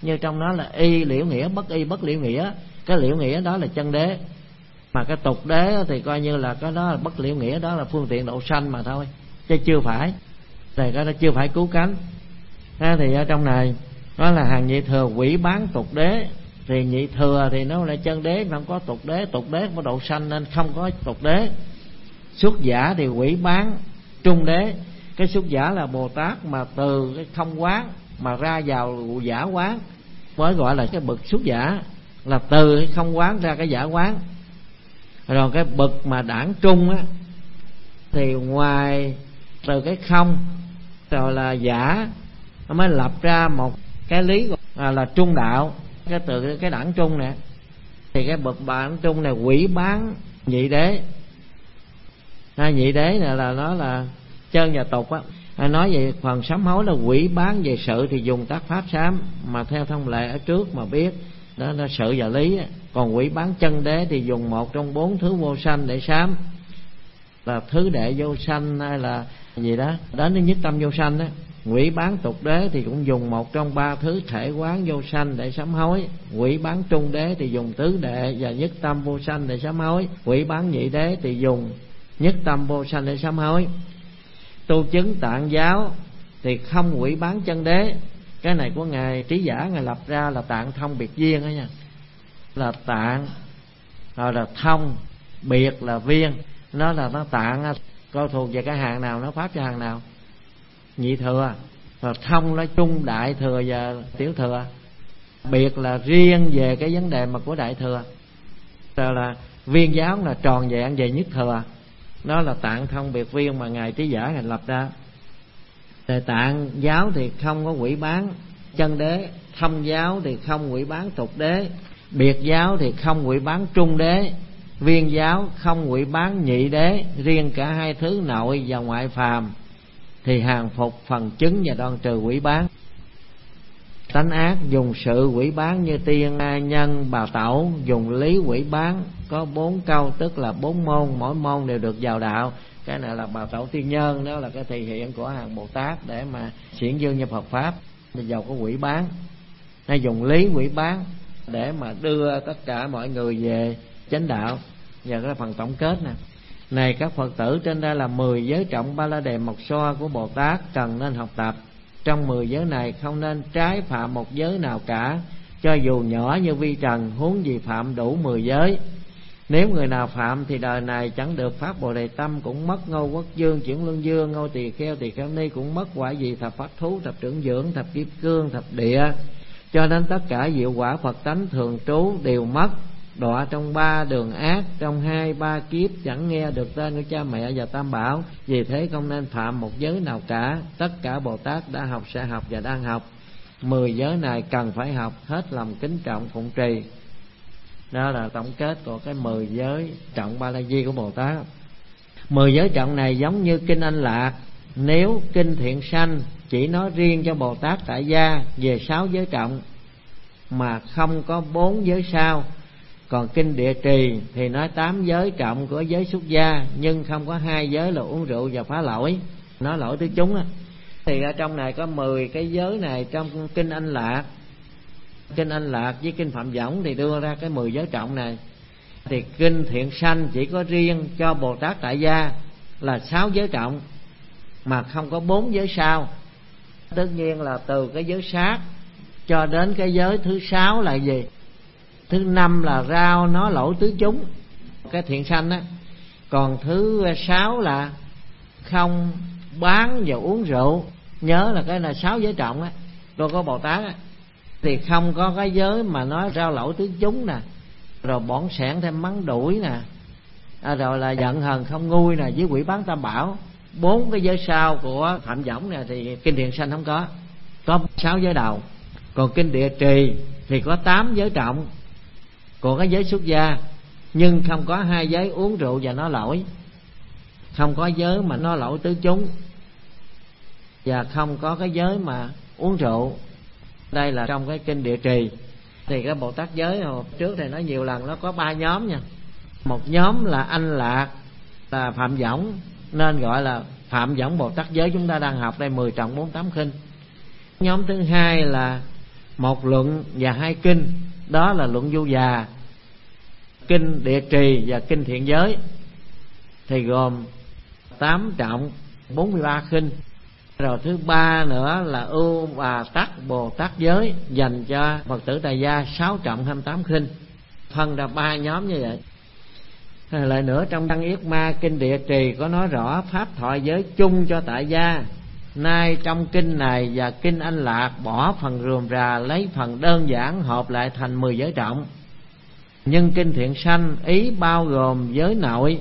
như trong đó là y liễu nghĩa, bất y bất liễu nghĩa. Cái liễu nghĩa đó là chân đế, mà cái tục đế thì coi như là cái đó là bất liễu nghĩa, đó là phương tiện độ sanh mà thôi, chứ chưa phải thì cái đó chưa phải cứu cánh. Thế thì ở trong này đó là hàng nhị thừa quỷ bán tục đế, thì nhị thừa thì nó là chân đế mà không có tục đế, tục đế có độ sanh nên không có tục đế. Xuất giả thì quỷ bán trung đế, cái xuất giả là Bồ Tát mà từ cái không quán mà ra vào giả quán mới gọi là cái bậc xuất giả, là từ cái không quán ra cái giả quán. Rồi cái bậc mà đẳng trung á thì ngoài từ cái không rồi là giả nó mới lập ra một cái lý à, là trung đạo. Cái từ cái đẳng trung nè thì cái bậc đẳng trung này quỷ bán nhị đế. À, nhị đế này là nó là chân và tục á. À, nói về phần sám hối là quỷ bán về sự thì dùng tác pháp sám, mà theo thông lệ ở trước mà biết đó là sự và lý á. Còn quỷ bán chân đế thì dùng một trong bốn thứ vô sanh để sám, là thứ đệ vô sanh hay là gì đó đến đến nhất tâm vô sanh đó. Quỷ bán tục đế thì cũng dùng một trong ba thứ thể quán vô sanh để sám hối. Quỷ bán trung đế thì dùng tứ đệ và nhất tâm vô sanh để sám hối. Quỷ bán nhị đế thì dùng nhất tâm vô sanh để sám hối. Tu chứng tạng giáo thì không quỷ bán chân đế. Cái này của ngài Trí Giả ngài lập ra là tạng thông biệt viên đó nha, là tạng rồi là thông biệt là viên. Nó là nó tạng coi thuộc về cái hàng nào, nó pháp cho hàng nào. Nhị thừa, rồi thông nói chung đại thừa và tiểu thừa, biệt là riêng về cái vấn đề mà của đại thừa, rồi là viên giáo là tròn vẹn về nhất thừa. Đó là tạng thông biệt viên mà ngài Trí Giả ngài lập ra. Rồi tạng giáo thì không có quỷ bán chân đế, thông giáo thì không quỷ bán tục đế, biệt giáo thì không quỷ bán trung đế, viên giáo không quỷ bán nhị đế. Riêng cả hai thứ nội và ngoại phàm thì hàng phục phần chứng và đoan trừ quỷ bán. Tánh ác dùng sự quỷ bán như tiên nhân bà tẩu, dùng lý quỷ bán có bốn câu, tức là bốn môn, mỗi môn đều được vào đạo. Cái này là bà tẩu tiên nhân, đó là cái thể hiện của hàng Bồ Tát để mà xiển dương như Phật pháp. Thì giàu có quỷ bán hay dùng lý quỷ bán để mà đưa tất cả mọi người về chánh đạo. Và cái phần tổng kết nè, này các Phật tử, trên đây là mười giới trọng Ba La Đề Mộc Xoa của Bồ Tát cần nên học tập. Trong mười giới này không nên trái phạm một giới nào cả, cho dù nhỏ như vi trần, huống gì phạm đủ mười giới. Nếu người nào phạm thì đời này chẳng được pháp Bồ Đề Tâm, cũng mất Ngô Quốc Dương, Chuyển Luân Dương, Ngô Tỳ Kheo, Tỳ Kheo Ni, cũng mất quả vị thập phát thú, thập trưởng dưỡng, thập kim cương, thập địa. Cho nên tất cả diệu quả Phật tánh thường trú đều mất, đọa trong ba đường ác, trong hai ba kiếp chẳng nghe được tên của cha mẹ và Tam Bảo. Vì thế không nên phạm một giới nào cả. Tất cả Bồ Tát đã học, sẽ học và đang học. Mười giới này cần phải học, hết lòng kính trọng phụng trì. Đó là tổng kết của cái mười giới trọng Ba La Di của Bồ Tát. Mười giới trọng này giống như kinh Anh Lạc. Nếu kinh Thiện Sanh chỉ nói riêng cho Bồ Tát tại gia về sáu giới trọng mà không có bốn giới sau. Còn kinh Địa Trì thì nói tám giới trọng của giới xuất gia, nhưng không có hai giới là uống rượu và phá lỗi, nói lỗi tứ chúng á. Thì ở trong này có mười cái giới này trong kinh Anh Lạc. Kinh Anh Lạc với kinh Phạm Võng thì đưa ra cái mười giới trọng này. Thì kinh Thiện Sanh chỉ có riêng cho Bồ Tát tại gia là sáu giới trọng mà không có bốn giới sau. Tất nhiên là từ cái giới sát cho đến cái giới thứ sáu là gì? Thứ năm là rao nói lỗi tứ chúng, cái thiện sanh á. Còn thứ sáu là không bán và uống rượu. Nhớ là cái là sáu giới trọng á. Rồi có Bồ Tát á thì không có cái giới mà nói rao lỗi tứ chúng nè, rồi bỏn sẻn thêm mắng đuổi nè, à, rồi là giận hờn không nguôi nè, với quỷ bán Tam Bảo. Bốn cái giới sau của Phạm Võng nè thì kinh Thiện Sanh không có, có sáu giới đầu. Còn kinh Địa Trì thì có tám giới trọng của cái giới xuất gia, nhưng không có hai giới uống rượu và nói lỗi, không có giới mà nói lỗi tứ chúng, và không có cái giới mà uống rượu. Đây là trong cái kinh Địa Trì. Thì cái Bồ Tát giới hồi trước thì nói nhiều lần, nó có ba nhóm nha. Một nhóm là Anh Lạc, là Phạm Võng, nên gọi là Phạm Võng Bồ Tát giới chúng ta đang học đây, mười trọng bốn tám khinh. Nhóm thứ hai là một luận và hai kinh, đó là luận Du Già, kinh Địa Trì và kinh Thiện Giới, thì gồm tám trọng bốn mươi ba khinh. Rồi thứ ba nữa là Ưu Bà Tắc Bồ Tát Giới, dành cho Phật tử tại gia sáu trọng hai mươi tám khinh, phân ra ba nhóm như vậy. Lại nữa, trong Đăng Yết Ma kinh Địa Trì có nói rõ pháp thọ giới chung cho tại gia. Nay trong kinh này và kinh Anh Lạc bỏ phần rườm rà, lấy phần đơn giản hợp lại thành mười giới trọng. Nhưng kinh Thiện Sanh ý bao gồm giới nội.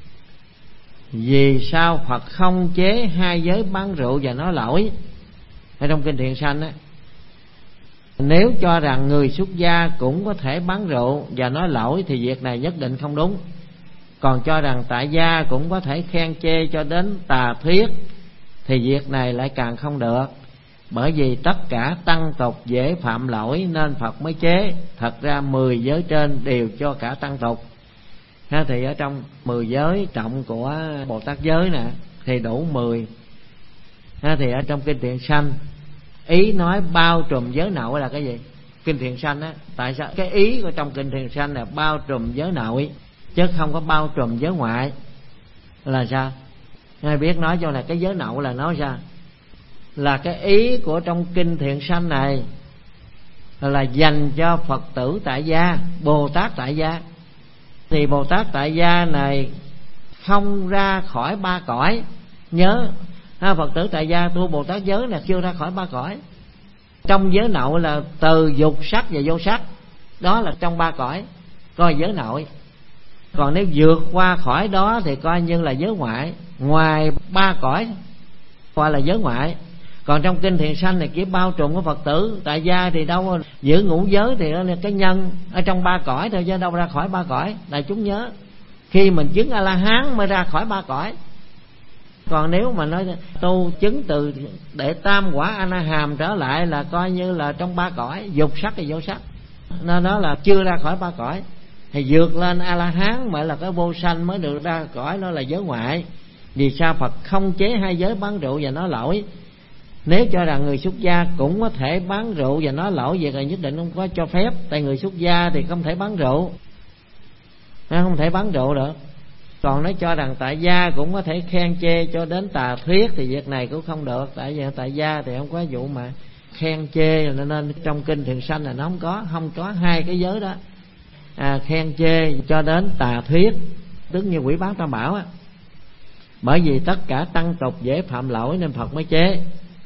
Vì sao Phật không chế hai giới bán rượu và nói lỗi? Ở trong kinh Thiện Sanh á, nếu cho rằng người xuất gia cũng có thể bán rượu và nói lỗi thì việc này nhất định không đúng. Còn cho rằng tại gia cũng có thể khen chê cho đến tà thuyết thì việc này lại càng không được. Bởi vì tất cả tăng tục dễ phạm lỗi nên Phật mới chế. Thật ra mười giới trên đều cho cả tăng tục. Ha, thì ở trong mười giới trọng của Bồ Tát giới nè thì đủ mười. Ha, thì ở trong kinh Thiện Sanh ý nói bao trùm giới nội là cái gì? Kinh Thiện Sanh á, tại sao cái ý của trong kinh Thiện Sanh là bao trùm giới nội chứ không có bao trùm giới ngoại? Là sao? Ai biết nói cho là cái giới nội là nói sao? Là cái ý của trong kinh Thiện Sanh này là dành cho Phật tử tại gia, Bồ Tát tại gia. Thì Bồ Tát tại gia này không ra khỏi ba cõi. Nhớ ha, Phật tử tại gia tu Bồ Tát giới là chưa ra khỏi ba cõi. Trong giới nội là từ dục sắc và vô sắc, đó là trong ba cõi, coi giới nội. Còn nếu vượt qua khỏi đó thì coi như là giới ngoại, ngoài ba cõi coi là giới ngoại. Còn trong kinh Thiện Sanh này chỉ bao trùm của Phật tử tại gia thì đâu giữ ngũ giới thì đó là cái nhân ở trong ba cõi thôi, chứ đâu ra khỏi ba cõi. Đại chúng nhớ, khi mình chứng A La Hán mới ra khỏi ba cõi. Còn nếu mà nói tu chứng từ để tam quả A Na Hàm trở lại là coi như là trong ba cõi, dục sắc thì vô sắc, nên đó là chưa ra khỏi ba cõi. Thì vượt lên A La Hán mới là cái vô sanh mới được ra cõi, đó là giới ngoại. Vì sao Phật không chế hai giới bán rượu và nói lỗi? Nếu cho rằng người xuất gia cũng có thể bán rượu và nói lỗi, việc là nhất định không có cho phép. Tại người xuất gia thì không thể bán rượu, không thể bán rượu được. Còn nếu cho rằng tại gia cũng có thể khen chê cho đến tà thuyết thì việc này cũng không được. Tại vì tại gia thì không có vụ mà khen chê, nên trong kinh Thiện Sanh là nó không có, không có hai cái giới đó. À, khen chê cho đến tà thuyết, tức như quỷ bán tam bảo á. Bởi vì tất cả tăng tục dễ phạm lỗi nên Phật mới chế.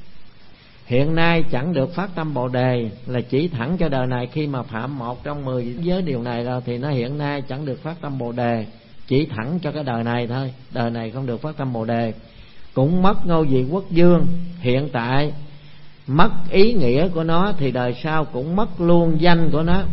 Hiện nay chẳng được phát tâm Bồ Đề là chỉ thẳng cho đời này. Khi mà phạm một trong mười giới điều này rồi thì nó hiện nay chẳng được phát tâm Bồ Đề, chỉ thẳng cho cái đời này thôi. Đời này không được phát tâm Bồ Đề. Cũng mất ngôi vị quốc vương. Hiện tại mất ý nghĩa của nó thì đời sau cũng mất luôn danh của nó.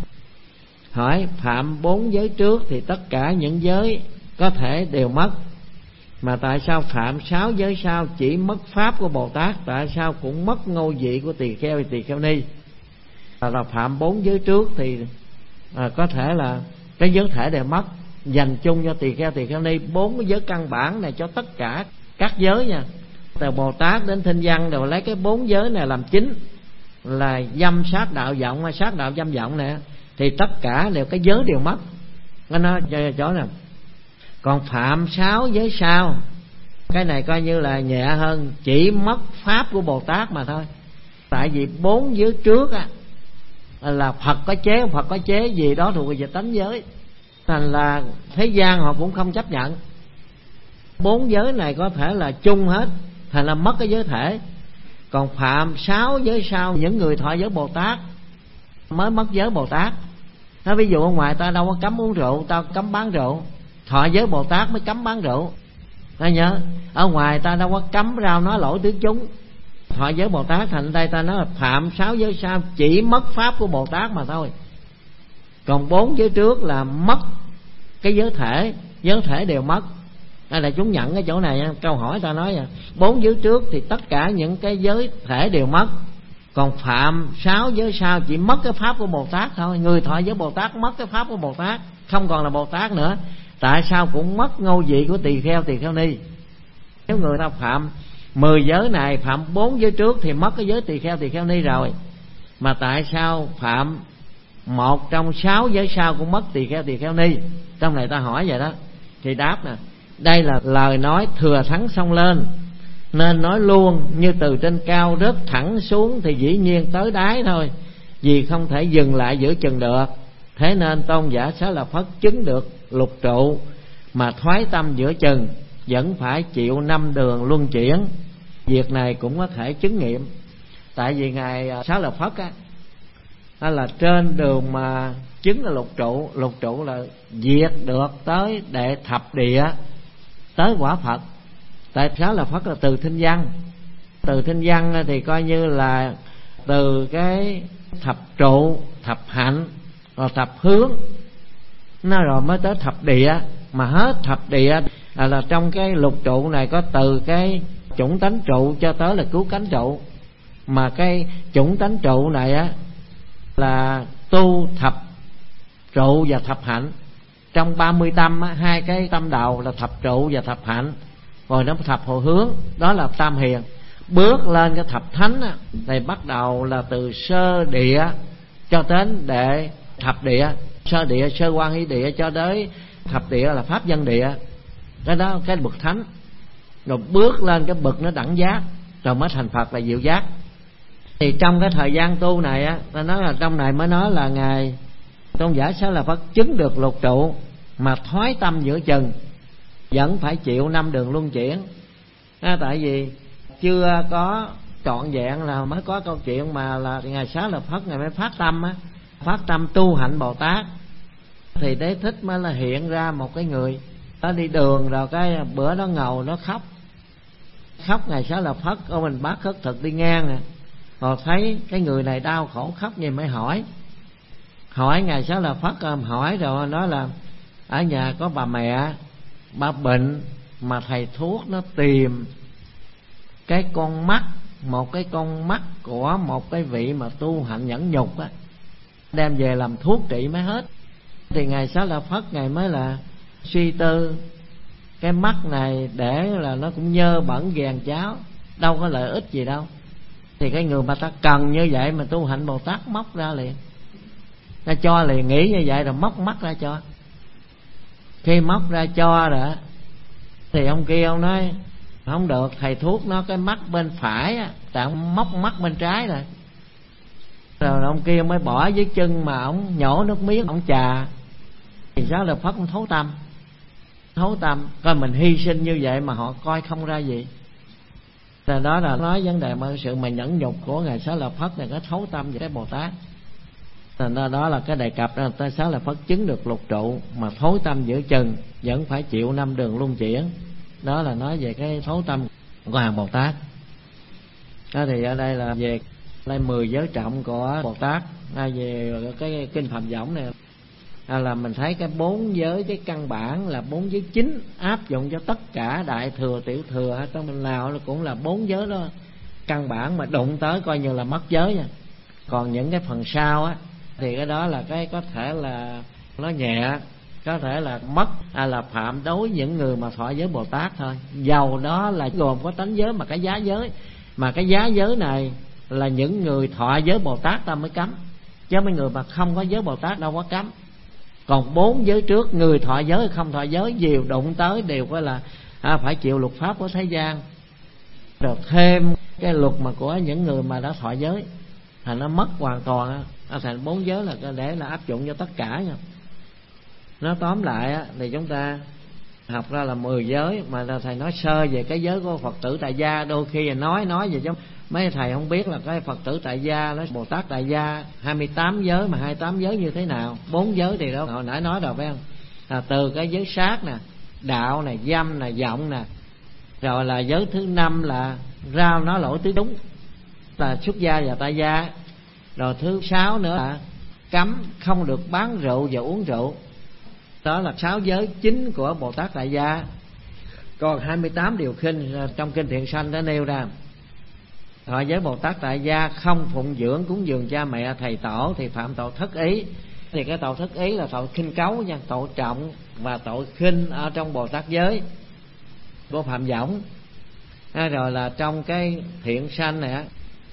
Hỏi phạm bốn giới trước thì tất cả những giới có thể đều mất, mà tại sao phạm sáu giới sau chỉ mất pháp của Bồ Tát? Tại sao cũng mất ngôi vị của tỳ kheo và tỳ kheo ni? Và là phạm bốn giới trước thì à, có thể là cái giới thể đều mất, dành chung cho tỳ kheo tỳ kheo ni. Bốn cái giới căn bản này cho tất cả các giới nha, từ Bồ Tát đến Thinh Văn đều lấy cái bốn giới này làm chính, là dâm sát đạo vọng hay sát đạo dâm vọng nè, thì tất cả đều cái giới đều mất. Nó chỗ nè. Còn phạm sáu giới sau, cái này coi như là nhẹ hơn, chỉ mất pháp của Bồ Tát mà thôi. Tại vì bốn giới trước á là Phật có chế, Phật có chế gì đó thuộc về tánh giới, thành là thế gian họ cũng không chấp nhận. Bốn giới này có thể là chung hết, thành là mất cái giới thể. Còn phạm sáu giới sau, những người thọ giới Bồ Tát mới mất giới Bồ Tát. Nói ví dụ ở ngoài ta đâu có cấm uống rượu, ta cấm bán rượu, thọ giới Bồ Tát mới cấm bán rượu. Ta nhớ, ở ngoài ta đâu có cấm rao nói lỗi tiếng chúng, thọ giới Bồ Tát, thành đây ta nói là phạm sáu giới sau chỉ mất pháp của Bồ Tát mà thôi. Còn bốn giới trước là mất cái giới thể, giới thể đều mất. Đây là chúng nhận cái chỗ này, câu hỏi ta nói à, bốn giới trước thì tất cả những cái giới thể đều mất, còn phạm sáu giới sau chỉ mất cái pháp của Bồ Tát thôi. Người thọ giới Bồ Tát mất cái pháp của Bồ Tát, không còn là Bồ Tát nữa. Tại sao cũng mất ngôi vị của tỳ kheo tỳ kheo ni? Nếu người ta phạm mười giới này, phạm bốn giới trước thì mất cái giới tỳ kheo tỳ kheo ni rồi. mà tại sao phạm một trong sáu giới sau cũng mất tỳ kheo tỳ kheo ni? Trong này ta hỏi vậy đó. Thì đáp nè, đây là lời nói thừa thắng xông lên, nên nói luôn, như từ trên cao rớt thẳng xuống thì dĩ nhiên tới đáy thôi, vì không thể dừng lại giữa chừng được. Thế nên tôn giả Xá Lợi Phất chứng được lục trụ mà thoái tâm giữa chừng, vẫn phải chịu năm đường luân chuyển. Việc này cũng có thể chứng nghiệm. Tại vì ngài Xá Lợi Phất á, là trên đường mà chứng là lục trụ. Lục trụ là diệt được tới đệ thập địa, tới quả Phật. Tại Xá Lợi Phất là từ thinh văn. Từ thinh văn thì coi như là từ cái thập trụ, thập hạnh, rồi thập hướng, nó rồi mới tới thập địa. Mà hết thập địa là, là trong cái lục trụ này có từ cái chủng tánh trụ cho tới là cứu cánh trụ. Mà cái chủng tánh trụ này á là tu thập trụ và thập hạnh. Trong ba mươi tâm á, hai cái tâm đầu là thập trụ và thập hạnh, rồi nó thập hồi hướng, đó là tam hiền. Bước lên cái thập thánh á, thì bắt đầu là từ sơ địa cho đến đệ thập địa. Sơ địa, sơ quan hỷ địa cho đến thập địa là pháp dân địa. Cái đó cái bậc thánh. Rồi bước lên cái bậc nó đẳng giác, rồi mới thành Phật là diệu giác. Thì trong cái thời gian tu này á, ta nói là trong này mới nói là ngài tôn giả Xá Lợi Phất chứng được lục trụ mà thoái tâm giữa chừng, vẫn phải chịu năm đường luân chuyển. À, tại vì chưa có trọn vẹn là mới có câu chuyện mà là ngài Xá Lợi Phất ngài mới phát tâm á, phát tâm tu hạnh Bồ Tát. Thì Đế Thích mới là hiện ra một cái người, nó đi đường rồi cái bữa nó ngầu nó khóc. Khóc ngài Xá Lợi Phất ở mình bác khất thực đi ngang nè, rồi thấy cái người này đau khổ khóc gì mới hỏi. Hỏi ngài Xá Lợi Phất, hỏi rồi nói là ở nhà có bà mẹ, bà bệnh mà thầy thuốc nó tìm cái con mắt, một cái con mắt của một cái vị mà tu hạnh nhẫn nhục á, đem về làm thuốc trị mới hết. Thì ngài Xá Lợi Phất ngài mới là suy tư, cái mắt này để là nó cũng nhơ bẩn gàn cháo, đâu có lợi ích gì đâu. Thì cái người mà ta cần như vậy mà tu hạnh Bồ Tát móc ra liền, ta cho liền, nghĩ như vậy rồi móc mắt ra cho. Khi móc ra cho rồi thì ông kia ông nói không được, thầy thuốc nó cái mắt bên phải á, tại ông móc mắt bên trái rồi. Rồi ông kia mới bỏ dưới chân mà ông nhổ nước miếng ông chà. Thì Xá Lợi Phất ông thấu tâm, thấu tâm coi mình hy sinh như vậy mà họ coi không ra gì. Rồi đó là nói vấn đề mà sự mà nhẫn nhục của ngài Xá Lợi Phất này có thấu tâm về cái Bồ Tát. Thành ra đó là cái đề cập là tới Xá Lợi Phất chứng được lục trụ mà thối tâm giữa chừng, vẫn phải chịu năm đường luân chuyển. Đó là nói về cái thấu tâm của hàng Bồ Tát. Đó thì ở đây là về đây mười giới trọng của Bồ Tát. À, về cái kinh Phạm Võng này à, là mình thấy cái bốn giới, cái căn bản là bốn giới chính áp dụng cho tất cả đại thừa tiểu thừa hay trong mình nào cũng là bốn giới đó căn bản, mà đụng tới coi như là mất giới nha. Còn những cái phần sau á thì cái đó là cái có thể là nó nhẹ, có thể là mất hay là phạm đối những người mà thọ giới Bồ Tát thôi. Dầu đó là gồm có tánh giới mà cái giá giới, mà cái giá giới này là những người thọ giới Bồ Tát ta mới cấm, chứ mấy người mà không có giới Bồ Tát đâu có cấm. Còn bốn giới trước, người thọ giới không thọ giới nhiều đụng tới đều có là à, phải chịu luật pháp của thế gian, rồi thêm cái luật mà của những người mà đã thọ giới, thành nó mất hoàn toàn á. Thành bốn giới là để là áp dụng cho tất cả nha. Nó tóm lại á, thì chúng ta học ra là mười giới, mà thầy nói sơ về cái giới của Phật tử tại gia. Đôi khi nói nói về giống mấy thầy không biết là cái Phật tử tại gia đó, Bồ Tát tại gia hai mươi tám giới, mà hai mươi tám giới như thế nào. Bốn giới thì đó hồi nãy nói rồi phải không? À, từ cái giới sát nè, đạo nè, dâm nè, vọng nè, rồi là giới thứ năm là rao nói lỗi tứ đúng, là xuất gia và tại gia. Rồi thứ sáu nữa là cấm không được bán rượu và uống rượu. Đó là sáu giới chính của Bồ Tát tại gia. Còn hai mươi tám điều khinh trong kinh Thiện Sanh đã nêu ra. Thọ giới Bồ Tát tại gia không phụng dưỡng cúng dường cha mẹ thầy tổ thì phạm tội thất ý. Thì cái tội thất ý là tội khinh cấu nha, tội trọng và tội khinh ở trong Bồ Tát giới của Phạm Võng. À, rồi là trong cái Thiện Sanh này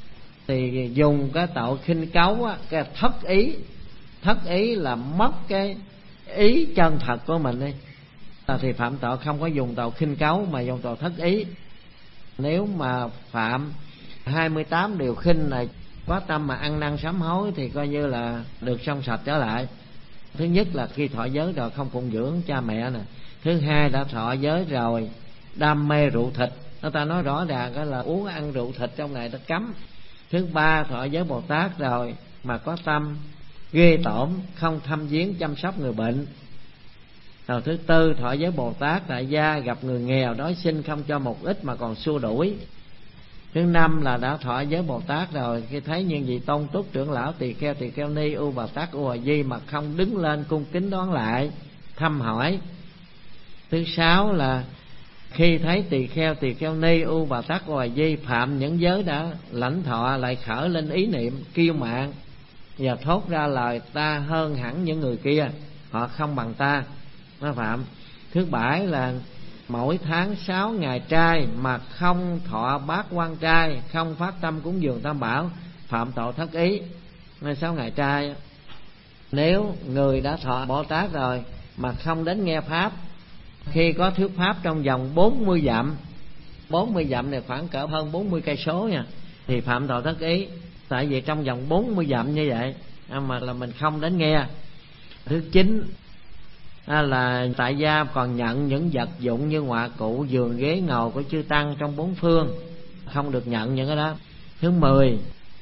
thì dùng cái tội khinh cấu á, cái thất ý. Thất ý là mất cái ý chân thật của mình đi, thì phạm tội không có dùng tội khinh cấu mà dùng tội thất ý. Nếu mà phạm hai mươi tám điều khinh này có tâm mà ăn năn sám hối thì coi như là được trong sạch trở lại. Thứ nhất là khi thọ giới rồi không phụng dưỡng cha mẹ nè. Thứ hai đã thọ giới rồi đam mê rượu thịt, người ta nói rõ ràng cái là uống ăn rượu thịt trong ngày ta cấm. Thứ ba thọ giới Bồ Tát rồi mà có tâm ghê tởm, không thăm viếng chăm sóc người bệnh. Rồi thứ tư thọ giới Bồ Tát tại gia gặp người nghèo đói xin không cho một ít mà còn xua đuổi. Thứ năm là đã thọ giới Bồ Tát rồi, khi thấy những vị tôn túc trưởng lão tỳ kheo tỳ kheo ni u Bà Tát u Bà Di mà không đứng lên cung kính đón lại thăm hỏi. Thứ sáu là khi thấy tỳ kheo tỳ kheo ni u Bà Tát u Bà Di phạm những giới đã lãnh thọ lại khởi lên ý niệm kiêu mạn và thốt ra lời ta hơn hẳn những người kia, họ không bằng ta, nó phạm. Thứ bảy là mỗi tháng sáu ngày trai mà không thọ bát quan trai, không phát tâm cúng dường tam bảo, phạm tội thất ý. Ngày sáu ngày trai, nếu người đã thọ Bồ Tát rồi mà không đến nghe pháp, khi có thuyết pháp trong vòng bốn mươi dặm, bốn mươi dặm này khoảng cỡ hơn bốn mươi cây số nha, thì phạm tội thất ý. Tại vì trong vòng bốn mươi dặm như vậy mà là mình không đến nghe. Thứ chín là tại gia còn nhận những vật dụng như ngoại cụ, giường ghế ngồi của chư tăng trong bốn phương, không được nhận những cái đó. Thứ mười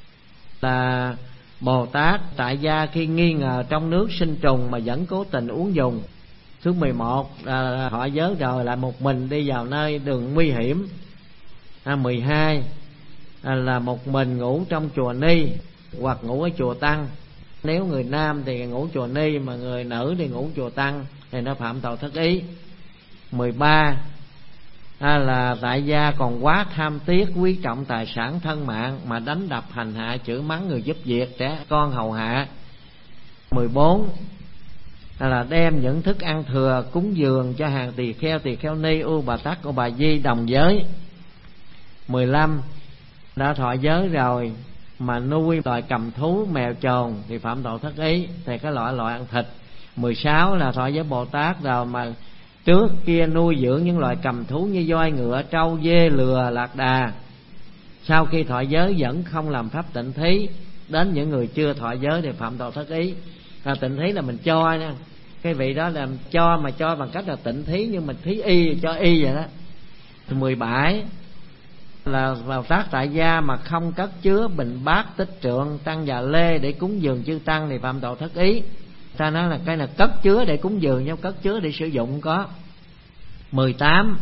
là Bồ Tát tại gia khi nghi ngờ trong nước sinh trùng mà vẫn cố tình uống dùng. Thứ mười một là họ giới rồi lại một mình đi vào nơi đường nguy hiểm. À, mười hai là một mình ngủ trong chùa ni hoặc ngủ ở chùa tăng. Nếu người nam thì ngủ chùa ni, mà người nữ thì ngủ chùa tăng, thì nó phạm tội thất ý. Mười ba là tại gia còn quá tham tiếc quý trọng tài sản thân mạng mà đánh đập hành hạ chửi mắng người giúp việc, trẻ con hầu hạ. Mười bốn là đem những thức ăn thừa cúng dường cho hàng tỳ kheo tỳ kheo ni u Bà Tát u Bà Di đồng giới. Mười lăm đã thọ giới rồi mà nuôi loài cầm thú mèo trồn thì phạm tội thất ý, thì cái loại loại ăn thịt. Mười sáu là thọ giới Bồ Tát rồi mà trước kia nuôi dưỡng những loài cầm thú như voi, ngựa, trâu, dê, lừa, lạc đà, sau khi thọ giới vẫn không làm pháp tịnh thí đến những người chưa thọ giới thì phạm tội thất ý. À, tịnh thí là mình cho nha, cái vị đó là cho mà cho bằng cách là tịnh thí, nhưng mình thí y cho y vậy đó. Mười bảy là vào tác tại gia mà không cất chứa bình bát tích trượng tăng và lê để cúng dường chư tăng thì phạm tội thất ý. Ta nói là cái là cất chứa để cúng dường, nhưng cất chứa để sử dụng có. Mười tám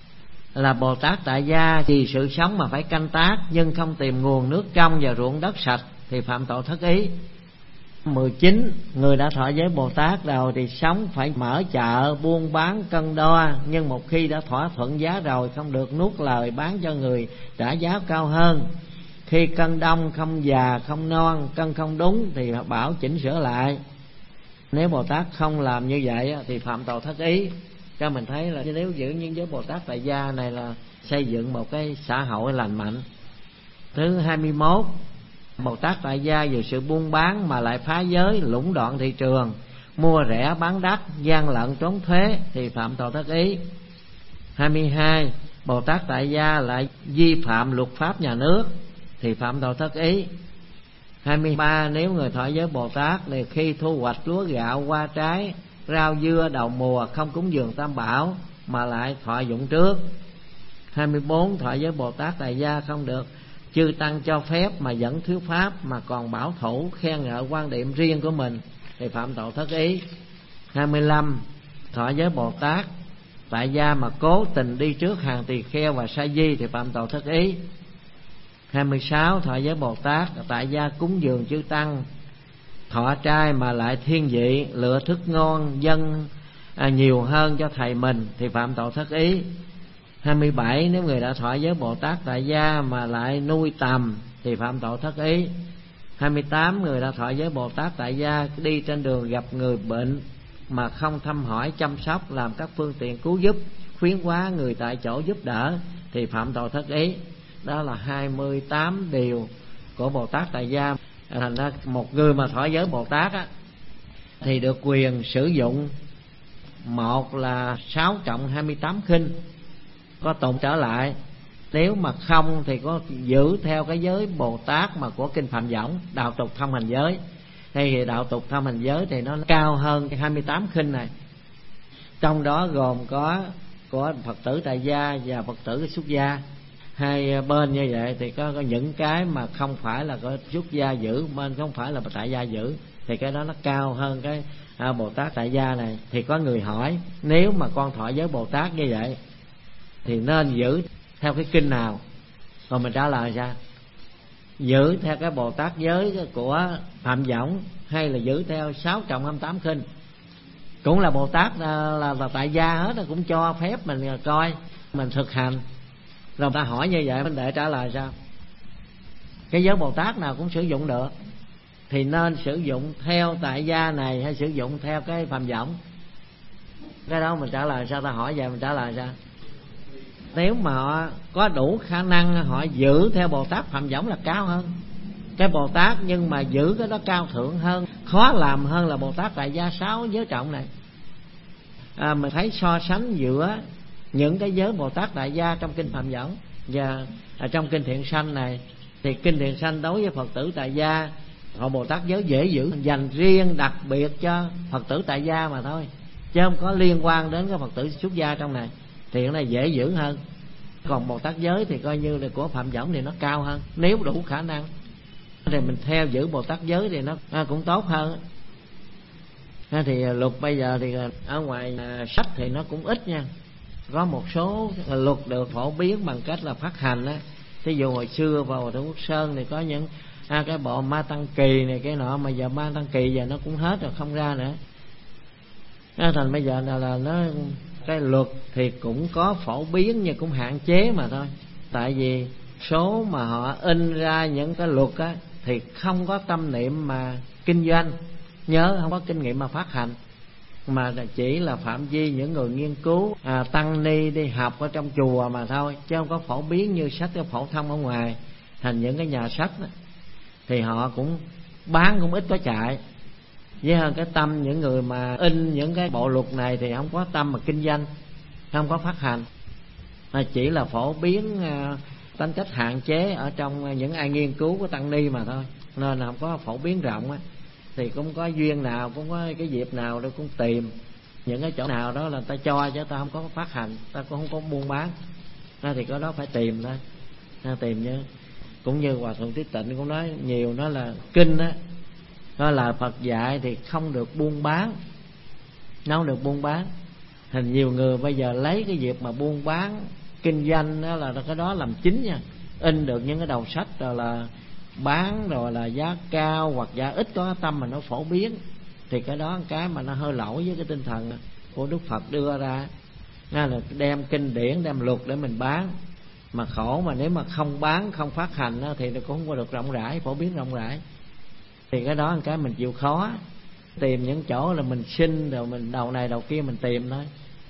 là Bồ Tát tại gia vì sự sống mà phải canh tác nhưng không tìm nguồn nước trong và ruộng đất sạch thì phạm tội thất ý. Mười chín người đã thọ giới Bồ Tát rồi thì sống phải mở chợ buôn bán cân đo, nhưng một khi đã thỏa thuận giá rồi không được nuốt lời bán cho người trả giá cao hơn. Khi cân đông không già không non, cân không đúng thì bảo chỉnh sửa lại. Nếu Bồ Tát không làm như vậy thì phạm tội thất ý. Cho mình thấy là nếu giữ những giới Bồ Tát tại gia này là xây dựng một cái xã hội lành mạnh. Thứ hai mươi mốt, Bồ Tát tại gia về sự buôn bán mà lại phá giới, lũng đoạn thị trường, mua rẻ bán đắt, gian lận trốn thuế thì phạm tội thất ý. Hai mươi hai, Bồ Tát tại gia lại vi phạm luật pháp nhà nước thì phạm tội thất ý. Hai mươi ba, nếu người thọ giới Bồ Tát thì khi thu hoạch lúa gạo, hoa trái, rau dưa đầu mùa không cúng dường tam bảo mà lại thọ dụng trước. Hai mươi bốn, thọ giới Bồ Tát tại gia không được chư tăng cho phép mà vẫn thuyết pháp mà còn bảo thủ khen ngợi quan điểm riêng của mình thì phạm tội thất ý. Hai mươi lăm, thọ giới Bồ Tát tại gia mà cố tình đi trước hàng tỳ kheo và sa di thì phạm tội thất ý. Hai mươi sáu, thọ giới Bồ Tát tại gia cúng dường chư tăng thọ trai mà lại thiên vị lựa thức ngon dân à, nhiều hơn cho thầy mình thì phạm tội thất ý. Hai mươi bảy, nếu người đã thọ giới Bồ Tát tại gia mà lại nuôi tầm thì phạm tội thất ý. Hai mươi tám, người đã thọ giới Bồ Tát tại gia đi trên đường gặp người bệnh mà không thăm hỏi chăm sóc, làm các phương tiện cứu giúp, khuyến hóa người tại chỗ giúp đỡ thì phạm tội thất ý. Đó là hai mươi tám điều của Bồ Tát Tại Gia. Thành ra một người mà thọ giới Bồ Tát á, thì được quyền sử dụng một là sáu trọng hai mươi tám khinh có tụng trở lại. Nếu mà không thì có giữ theo cái giới Bồ Tát mà của kinh Phạm Võng, đạo tục thông hành giới. Thì đạo tục thông hành giới thì nó cao hơn cái hai mươi tám khinh này. Trong đó gồm có của Phật tử Tại Gia và Phật tử xuất gia. Hai bên như vậy thì có, có những cái mà không phải là có xuất gia giữ, bên không phải là Tại Gia giữ, thì cái đó nó cao hơn cái à, Bồ Tát Tại Gia này. Thì có người hỏi, nếu mà con thọ giới Bồ Tát như vậy thì nên giữ theo cái kinh nào? Rồi mình trả lời ra, giữ theo cái Bồ Tát giới của Phạm Võng hay là giữ theo sáu trọng hai mươi tám khinh? Cũng là Bồ Tát là, là, là Tại Gia hết, cũng cho phép mình coi, mình thực hành. Rồi ta hỏi như vậy, mình để trả lời sao? Cái giới Bồ Tát nào cũng sử dụng được, thì nên sử dụng theo Tại Gia này hay sử dụng theo cái Phạm Võng? Cái đó mình trả lời sao? Ta hỏi vậy mình trả lời sao? Nếu mà họ có đủ khả năng họ giữ theo Bồ Tát Phạm Võng là cao hơn cái Bồ Tát, nhưng mà giữ cái đó cao thượng hơn, khó làm hơn là Bồ Tát Tại Gia sáu giới trọng này. à, Mình thấy so sánh giữa những cái giới Bồ Tát Tại Gia trong kinh Phạm Võng và à, trong kinh Thiện Sanh này, thì kinh Thiện Sanh đối với Phật tử Tại Gia họ Bồ Tát giới dễ giữ, dành riêng đặc biệt cho Phật tử Tại Gia mà thôi, chứ không có liên quan đến cái Phật tử xuất gia trong này, thì cái này dễ giữ hơn. Còn Bồ Tát giới thì coi như là của Phạm Võng thì nó cao hơn, nếu đủ khả năng thì mình theo giữ Bồ Tát giới thì nó cũng tốt hơn. Thì luật bây giờ thì ở ngoài sách thì nó cũng ít nha, có một số luật được phổ biến bằng cách là phát hành á. Thí dụ hồi xưa vào Trung Quốc Sơn thì có những à, cái bộ Ma Tăng Kỳ này cái nọ, mà giờ Ma Tăng Kỳ giờ nó cũng hết rồi, không ra nữa. À, thành bây giờ là, là nó cái luật thì cũng có phổ biến nhưng cũng hạn chế mà thôi. Tại vì số mà họ in ra những cái luật á thì không có tâm niệm mà kinh doanh, nhớ không có kinh nghiệm mà phát hành, mà chỉ là phạm vi những người nghiên cứu, à, tăng ni đi học ở trong chùa mà thôi, chứ không có phổ biến như sách cái phổ thông ở ngoài. Thành những cái nhà sách đó, thì họ cũng bán cũng ít có chạy, với hơn cái tâm những người mà in những cái bộ luật này thì không có tâm mà kinh doanh, không có phát hành, mà chỉ là phổ biến à, tính cách hạn chế ở trong những ai nghiên cứu của tăng ni mà thôi, nên là không có phổ biến rộng á. Thì cũng có duyên nào, cũng có cái dịp nào để cũng tìm những cái chỗ nào đó là ta cho, chứ ta không có phát hành, ta cũng không có buôn bán. Nên thì có đó phải tìm thôi, ta tìm như cũng như Hòa Thượng Trí Tịnh cũng nói nhiều, nói là kinh á, nó là Phật dạy thì không được buôn bán, nó không được buôn bán. Thành nhiều người bây giờ lấy cái việc mà buôn bán kinh doanh đó là cái đó làm chính nha, in được những cái đầu sách rồi là bán, rồi là giá cao hoặc giá ít có tâm mà nó phổ biến, thì cái đó cái mà nó hơi lỗi với cái tinh thần của Đức Phật đưa ra. Nên là đem kinh điển, đem luật để mình bán, mà khổ mà nếu mà không bán, không phát hành thì nó cũng không có được rộng rãi, phổ biến rộng rãi. Thì cái đó là cái mình chịu khó, tìm những chỗ là mình xin, rồi mình đầu này đầu kia mình tìm thôi.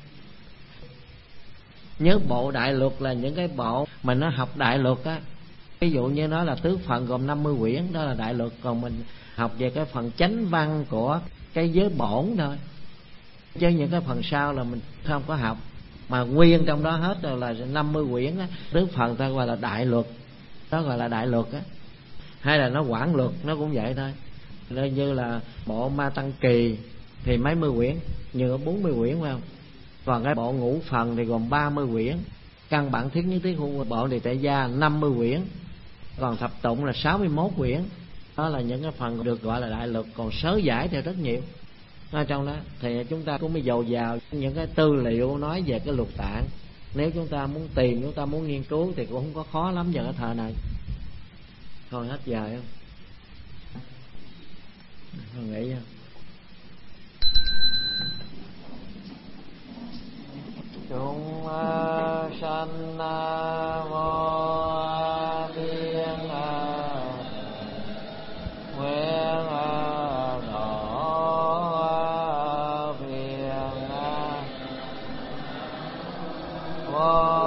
Nhớ bộ đại luật là những cái bộ mình nó học đại luật á, ví dụ như nó là tứ phần gồm năm mươi quyển, đó là đại luật. Còn mình học về cái phần chánh văn của cái giới bổn thôi, chứ những cái phần sau là mình không có học. Mà nguyên trong đó hết rồi là năm mươi quyển á, tứ phần ta gọi là đại luật, đó gọi là đại luật á. Hay là nó quản luật, nó cũng vậy thôi. Nên như là bộ Ma Tăng Kỳ thì mấy mươi quyển, như bốn mươi quyển phải không? Còn cái bộ ngũ phần thì gồm ba mươi quyển. Căn bản thiết nhất thiết khu bộ Địa Tại Gia năm mươi quyển. Còn thập tụng là sáu mươi mốt quyển. Đó là những cái phần được gọi là đại luật. Còn sớ giải thì rất nhiều ở trong đó. Thì chúng ta cũng mới dồi dào những cái tư liệu nói về cái luật tạng. Nếu chúng ta muốn tìm, chúng ta muốn nghiên cứu thì cũng không có khó lắm vào cái thời này. Thôi hết giờ không? Thôi nghĩ không? Chúng sanh vô biên nguyện độ phiền vô